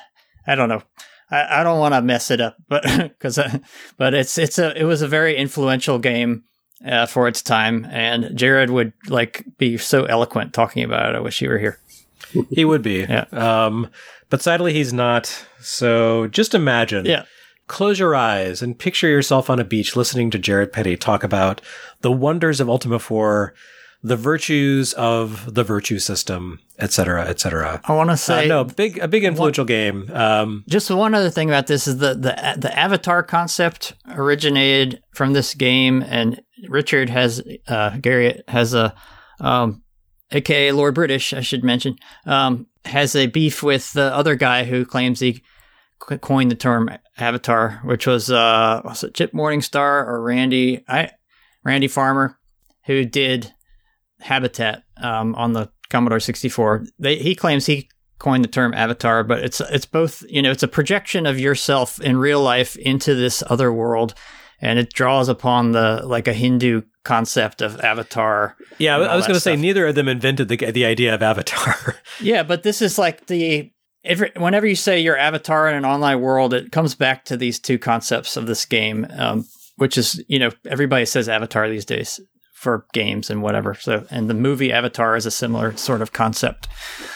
I don't know. I, I don't want to mess it up, but because, but it's it's a it was a very influential game uh, for its time, and Jared would like be so eloquent talking about it. I wish he were here. He would be, Yeah. um, but sadly he's not. So just imagine. Yeah. Close your eyes and picture yourself on a beach listening to Jared Petty talk about the wonders of Ultima four, the virtues of the virtue system, et cetera, et cetera. I want to say Uh, no, big a big influential game. Um, just one other thing about this is the the the Avatar concept originated from this game, and Richard has uh, Garriott has a um, A K A Lord British, I should mention, um, has a beef with the other guy who claims he co- coined the term Avatar, which was uh, was it Chip Morningstar or Randy I Randy Farmer, who did Habitat um, on the Commodore sixty-four. They, he claims he coined the term Avatar, but it's it's both, you know, it's a projection of yourself in real life into this other world, and it draws upon the like a Hindu concept of Avatar. yeah, and I all was that going to say stuff. neither of them invented the the idea of Avatar. Yeah, but this is like the every, whenever you say you're Avatar in an online world, it comes back to these two concepts of this game, um, which is, you know, everybody says Avatar these days for games and whatever. So, and the movie Avatar is a similar sort of concept,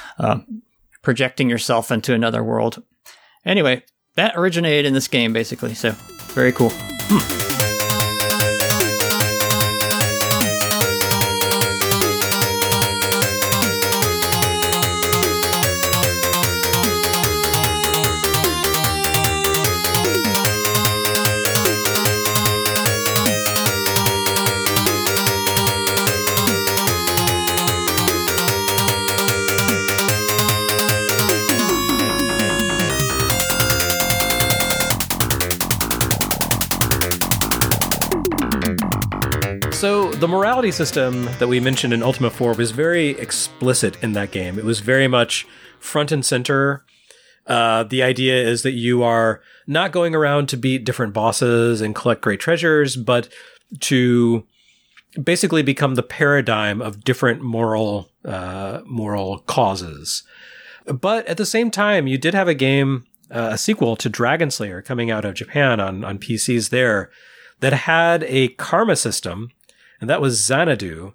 um, projecting yourself into another world. Anyway, that originated in this game, basically. So, very cool. So the morality system that we mentioned in Ultima four was very explicit in that game. It was very much front and center. Uh, the idea is that you are not going around to beat different bosses and collect great treasures, but to basically become the paradigm of different moral uh, moral causes. But at the same time, you did have a game, uh, a sequel to Dragon Slayer coming out of Japan on, on P Cs there that had a karma system, and that was Xanadu,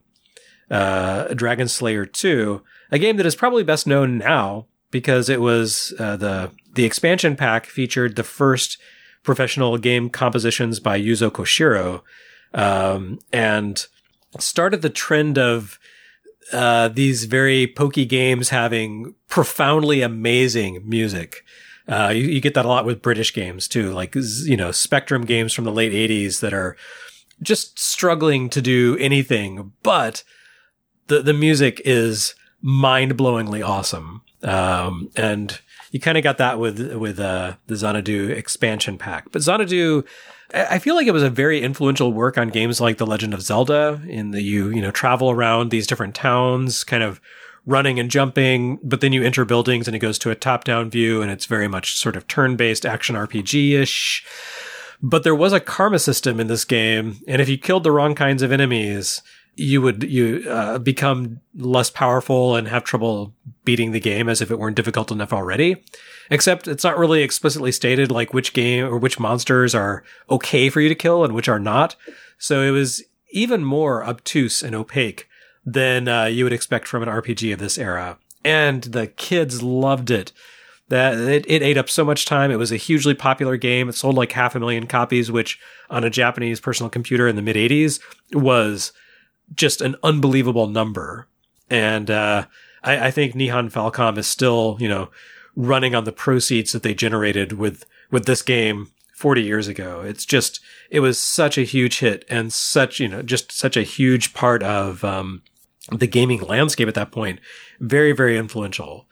uh, Dragon Slayer two, a game that is probably best known now because it was uh, the the expansion pack featured the first professional game compositions by Yuzo Koshiro, um, and started the trend of uh, these very pokey games having profoundly amazing music. Uh, you, you get that a lot with British games too, like, you know, Spectrum games from the late eighties that are just struggling to do anything, but the the music is mind-blowingly awesome. Um, and you kind of got that with with uh, the Xanadu expansion pack. But Xanadu, I feel like it was a very influential work on games like The Legend of Zelda, in that you you know travel around these different towns, kind of running and jumping, but then you enter buildings and it goes to a top-down view, and it's very much sort of turn-based action R P G-ish. But there was a karma system in this game, and if you killed the wrong kinds of enemies, you would you uh, become less powerful and have trouble beating the game as if it weren't difficult enough already. Except it's not really explicitly stated like which game or which monsters are okay for you to kill and which are not. So it was even more obtuse and opaque than uh, you would expect from an R P G of this era. And the kids loved it. That it, it ate up so much time. It was a hugely popular game. It sold like half a million copies, which on a Japanese personal computer in the mid eighties was just an unbelievable number. And uh, I, I think Nihon Falcom is still, you know, running on the proceeds that they generated with with this game forty years ago. It's just, it was such a huge hit and such, you know, just such a huge part of um, the gaming landscape at that point. Very, very influential.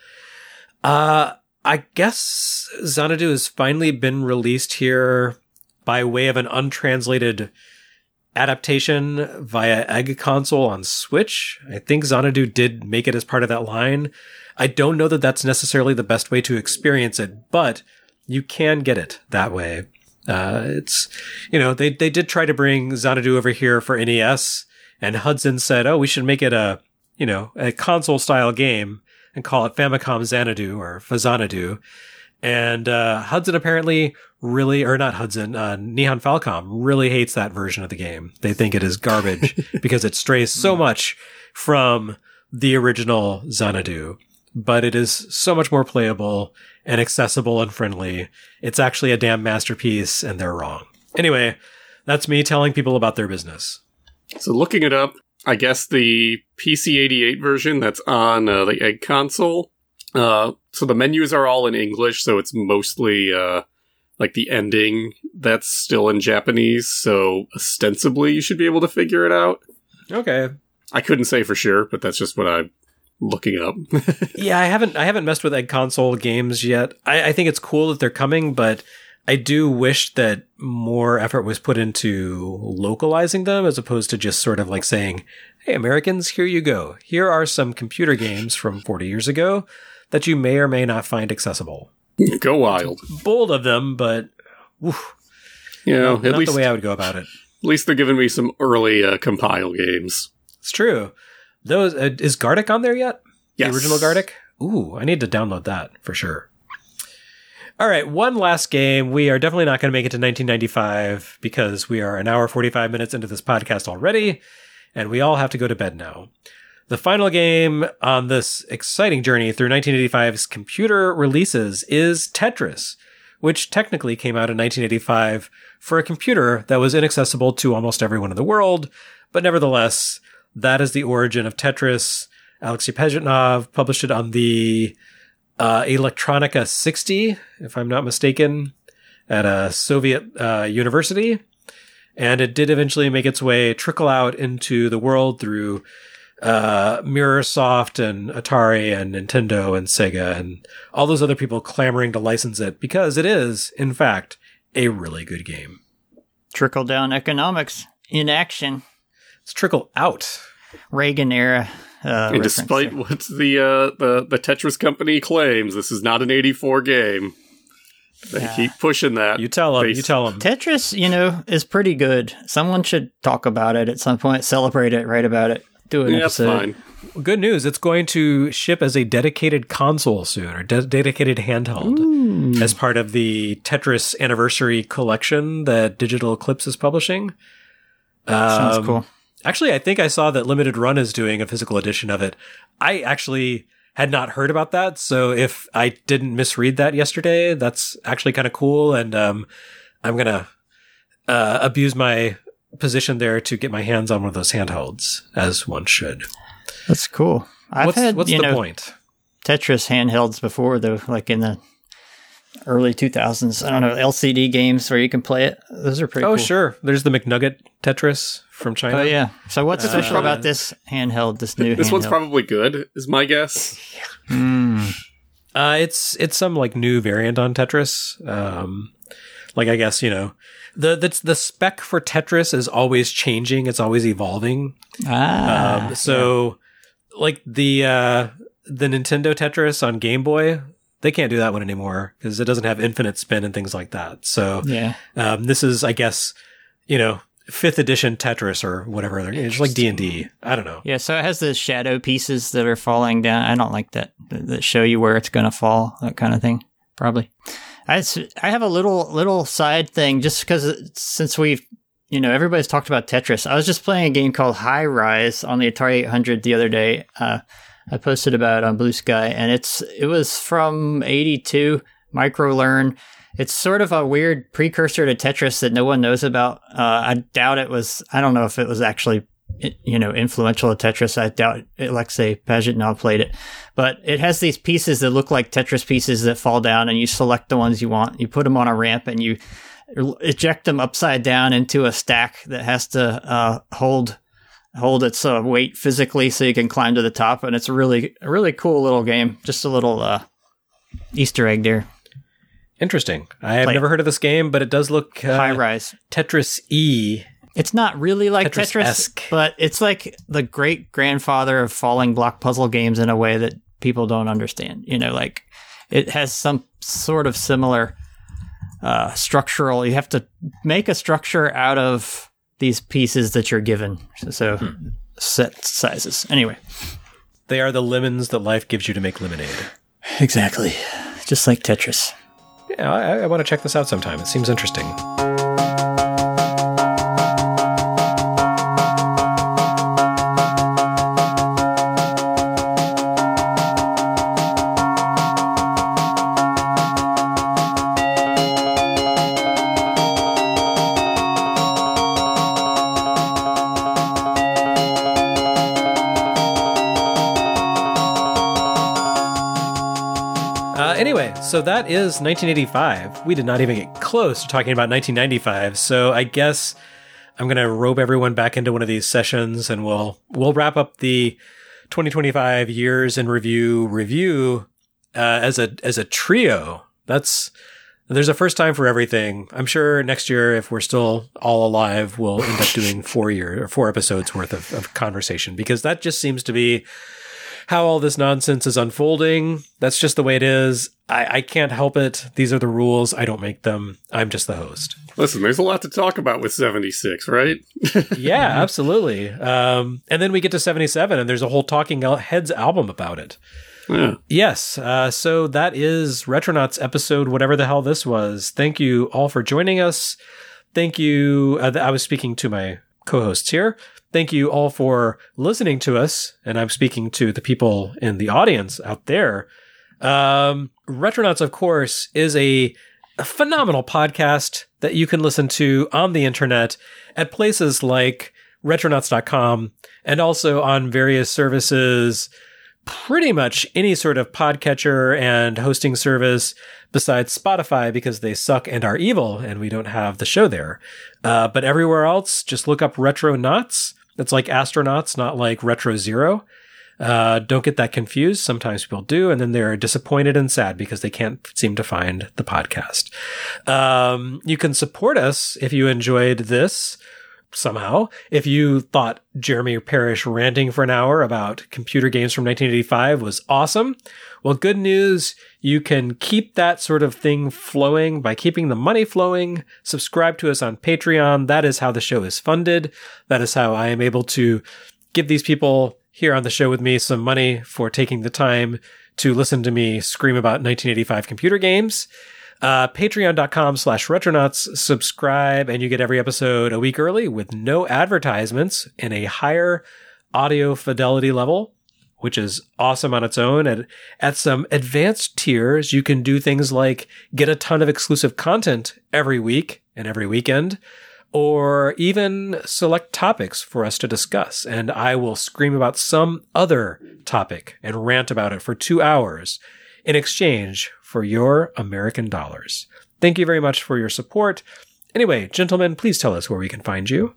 Uh, I guess Xanadu has finally been released here by way of an untranslated adaptation via Egg Console on Switch. I think Xanadu did make it as part of that line. I don't know that that's necessarily the best way to experience it, but you can get it that way. Uh, it's, you know, they, they did try to bring Xanadu over here for N E S, and Hudson said, oh, we should make it a, you know, a console style game and call it Famicom Xanadu or Fazanadu. And uh, Hudson apparently really, or not Hudson, uh, Nihon Falcom really hates that version of the game. They think it is garbage because it strays so much from the original Xanadu. But it is so much more playable and accessible and friendly. It's actually a damn masterpiece, and they're wrong. Anyway, that's me telling people about their business. So looking it up, I guess the P C eighty-eight version that's on uh, the Egg Console, uh, so the menus are all in English, so it's mostly uh, like the ending that's still in Japanese, so ostensibly you should be able to figure it out. Okay. I couldn't say for sure, but that's just what I'm looking up. Yeah, I haven't I haven't messed with Egg Console games yet. I, I think it's cool that they're coming, but I do wish that more effort was put into localizing them as opposed to just sort of like saying, hey, Americans, here you go. Here are some computer games from forty years ago that you may or may not find accessible. Go wild. Bold of them, but woof, you know, not, at not least the way I would go about it. At least they're giving me some early uh, compile games. It's true. Those uh, is Gartic on there yet? Yes. The original Gartic? Ooh, I need to download that for sure. All right, one last game. We are definitely not going to make it to nineteen ninety-five because we are an hour forty-five minutes into this podcast already, and we all have to go to bed now. The final game on this exciting journey through nineteen eighty-five's computer releases is Tetris, which technically came out in nineteen eighty-five for a computer that was inaccessible to almost everyone in the world, but nevertheless, that is the origin of Tetris. Alexei Pajitnov published it on the uh, Electronica sixty, if I'm not mistaken, at a Soviet uh, university. And it did eventually make its way, trickle out into the world through uh, Mirrorsoft and Atari and Nintendo and Sega and all those other people clamoring to license it because it is, in fact, a really good game. Trickle down economics in action. It's trickle out. Reagan era. Uh, and despite there. what the, uh, the the Tetris company claims, this is not an eighty-four game. They Yeah. keep pushing that. You tell them. Based- You tell them. Tetris, you know, is pretty good. Someone should talk about it at some point, celebrate it, write about it, do an Yeah, that's episode. fine. Good news. It's going to ship as a dedicated console soon, or de- dedicated handheld, Ooh. as part of the Tetris Anniversary Collection that Digital Eclipse is publishing. Sounds Um, cool. Actually, I think I saw that Limited Run is doing a physical edition of it. I actually had not heard about that, so if I didn't misread that yesterday, that's actually kind of cool, and um, I'm going to uh, abuse my position there to get my hands on one of those handhelds, as one should. That's cool. I've what's had, what's you the know, point? Tetris handhelds before, though, like in the early two thousands. I don't know, L C D games where you can play it. Those are pretty Oh, cool. sure. There's the McNugget Tetris from China. Oh, yeah. So what's Uh, special about this handheld, this new This handheld? one's probably good, is my guess. Mm. Uh, it's it's some like new variant on Tetris. Um, like I guess you know the the the spec for Tetris is always changing. It's always evolving. Ah. um, so like the uh, the Nintendo Tetris on Game Boy, they can't do that one anymore because it doesn't have infinite spin and things like that. So yeah. um, this is, I guess, you know, fifth edition Tetris or whatever. It's like D and D. I don't know. Yeah, so it has the shadow pieces that are falling down. I don't like that, that show you where it's going to fall, that kind of thing, probably. I, I have a little little side thing, just because since we've, you know, everybody's talked about Tetris. I was just playing a game called High Rise on the Atari eight hundred the other day. Uh, I posted about it on Blue Sky, and it's it was from eighty-two, MicroLearn. It's sort of a weird precursor to Tetris that no one knows about. Uh, I doubt it was, I don't know if it was actually, you know, influential to Tetris. I doubt Alexei Pajitnov played it. But it has these pieces that look like Tetris pieces that fall down, and you select the ones you want. You put them on a ramp, and you eject them upside down into a stack that has to uh, hold hold its uh, weight physically so you can climb to the top. And it's a really, a really cool little game. Just a little uh, Easter egg there. Interesting. I have Play never heard of this game, but it does look uh, High Rise. Tetris-y. It's not really like Tetris, Tetris-esque. but it's like the great grandfather of falling block puzzle games in a way that people don't understand. You know, like it has some sort of similar uh, structural. You have to make a structure out of these pieces that you're given. So hmm. set sizes. Anyway, they are the lemons that life gives you to make lemonade. Exactly, just like Tetris. Yeah, I, I want to check this out sometime. It seems interesting. Anyway, so that is nineteen eighty-five. We did not even get close to talking about nineteen ninety-five, so I guess I'm going to rope everyone back into one of these sessions, and we'll we'll wrap up the twenty twenty-five years in review review uh, as a as a trio. That's there's a first time for everything. I'm sure next year, if we're still all alive, we'll end up doing four year or four episodes worth of, of conversation, because that just seems to be how all this nonsense is unfolding. That's just the way it is. I, I can't help it. These are the rules. I don't make them. I'm just the host. Listen, there's a lot to talk about with seventy-six, right? Yeah, absolutely. Um, and then we get to seventy-seven, and there's a whole Talking Heads album about it. Yeah. Yes. Uh, so that is Retronauts episode, whatever the hell this was. Thank you all for joining us. Thank you. Uh, I was speaking to my co-hosts here. Thank you all for listening to us, and I'm speaking to the people in the audience out there. Um, Retronauts, of course, is a, a phenomenal podcast that you can listen to on the internet at places like retronauts dot com and also on various services, pretty much any sort of podcatcher and hosting service besides Spotify, because they suck and are evil and we don't have the show there. Uh, but everywhere else, just look up Retronauts. That's like astronauts, not like Retro Zero. Uh, don't get that confused. Sometimes people do, and then they're disappointed and sad because they can't seem to find the podcast. Um, you can support us if you enjoyed this somehow. If you thought Jeremy Parrish ranting for an hour about computer games from nineteen eighty-five was awesome, well, good news. You can keep that sort of thing flowing by keeping the money flowing. Subscribe to us on Patreon. That is how the show is funded. That is how I am able to give these people here on the show with me some money for taking the time to listen to me scream about nineteen eighty-five computer games. Uh, Patreon.com slash Retronauts. Subscribe and you get every episode a week early with no advertisements and a higher audio fidelity level, which is awesome on its own. At, at some advanced tiers, you can do things like get a ton of exclusive content every week and every weekend, or even select topics for us to discuss. And I will scream about some other topic and rant about it for two hours in exchange for your American dollars. Thank you very much for your support. Anyway, gentlemen, please tell us where we can find you.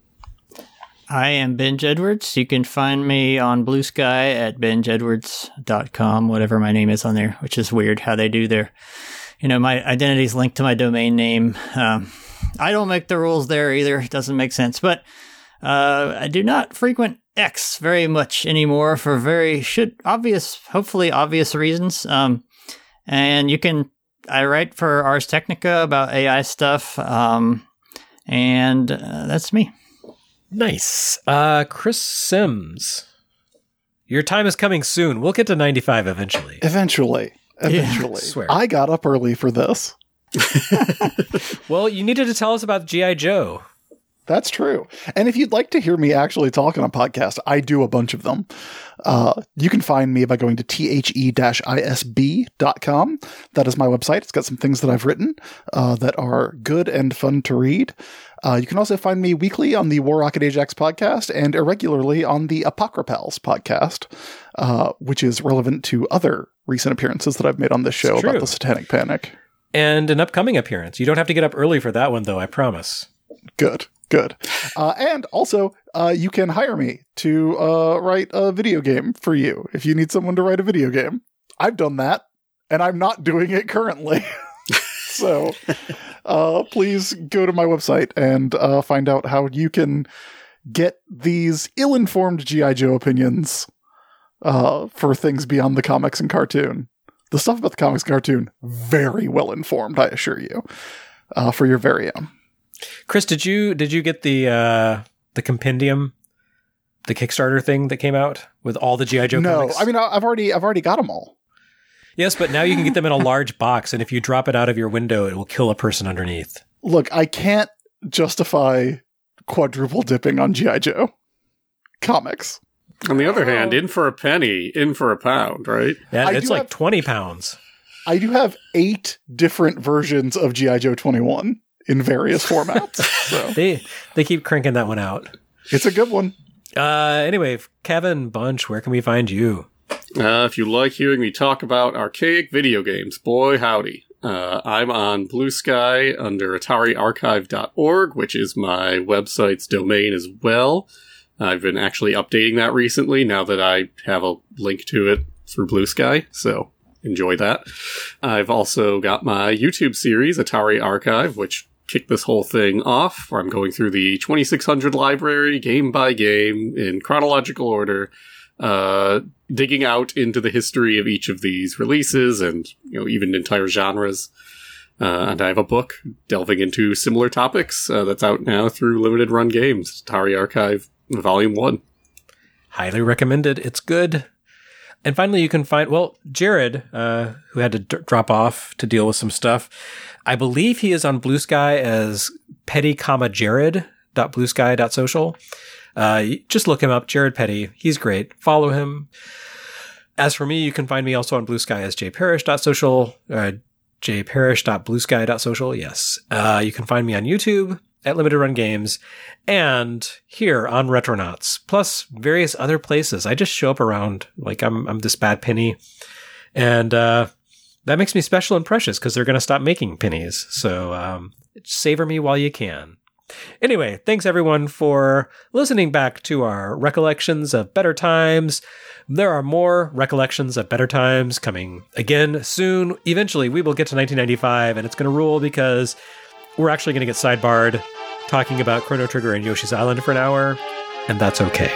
I am Benj Edwards. You can find me on Blue Sky at benj edwards dot com, whatever my name is on there, which is weird how they do their, you know, my identity is linked to my domain name. Um, I don't make the rules there either. It doesn't make sense. But uh, I do not frequent X very much anymore for very should obvious, hopefully obvious reasons. Um, and you can, I write for Ars Technica about A I stuff. Um, and uh, that's me. Nice. Uh, Chris Sims, your time is coming soon. We'll get to ninety-five eventually. Eventually. Eventually. Yeah, I swear. I got up early for this. Well, you needed to tell us about G I. Joe. That's true. And if you'd like to hear me actually talk on a podcast, I do a bunch of them. Uh, you can find me by going to the dash isb dot com. That is my website. It's got some things that I've written uh, that are good and fun to read. Uh, you can also find me weekly on the War Rocket Ajax podcast and irregularly on the Apocrypals podcast, uh, which is relevant to other recent appearances that I've made on this show about the Satanic Panic. And an upcoming appearance. You don't have to get up early for that one, though, I promise. Good. Good. Uh, and also, uh, you can hire me to uh, write a video game for you if you need someone to write a video game. I've done that, and I'm not doing it currently. So uh, please go to my website and uh, find out how you can get these ill-informed G I. Joe opinions uh, for things beyond the comics and cartoon. The stuff about the comics and cartoon, very well-informed, I assure you, uh, for your very own. Chris, did you did you get the uh, the compendium, the Kickstarter thing that came out with all the G I. Joe no, comics? I mean I've already I've already got them all. Yes, but now you can get them in a large box, and if you drop it out of your window, it will kill a person underneath. Look, I can't justify quadruple dipping on G I. Joe comics. On the other hand, in for a penny, in for a pound, right? Yeah, I it's do like have- twenty pounds. I do have eight different versions of G I. Joe twenty-one in various formats. So They they keep cranking that one out. it's a good one. Uh, anyway, Kevin Bunch, where can we find you? Uh, if you like hearing me talk about archaic video games, boy howdy. Uh, I'm on Blue Sky under Atari Archive dot org, which is my website's domain as well. I've been actually updating that recently now that I have a link to it through Blue Sky, so enjoy that. I've also got my YouTube series, Atari Archive, which kicked this whole thing off, where I'm going through the twenty-six hundred library game by game in chronological order, uh, digging out into the history of each of these releases and, you know, even entire genres. Uh, and I have a book delving into similar topics uh, that's out now through Limited Run Games, Atari Archive Volume one. Highly recommended. It's good. And finally, you can find, well, Jared, uh, who had to d- drop off to deal with some stuff. I believe he is on Blue Sky as petty, jared dot blue sky dot social. Uh, just look him up, Jared Petty. He's great. Follow him. As for me, you can find me also on Blue Sky as jparish dot social, uh, jparish dot blue sky dot social. Yes. Uh, you can find me on YouTube at Limited Run Games and here on Retronauts, plus various other places. I just show up around like I'm, I'm this bad penny. And, uh, that makes me special and precious because they're going to stop making pennies. So, um, savor me while you can. Anyway, thanks everyone for listening back to our recollections of better times. There are more recollections of better times coming again soon. Eventually, we will get to nineteen ninety-five, and it's going to rule because we're actually going to get sidebarred talking about Chrono Trigger and Yoshi's Island for an hour, and that's okay.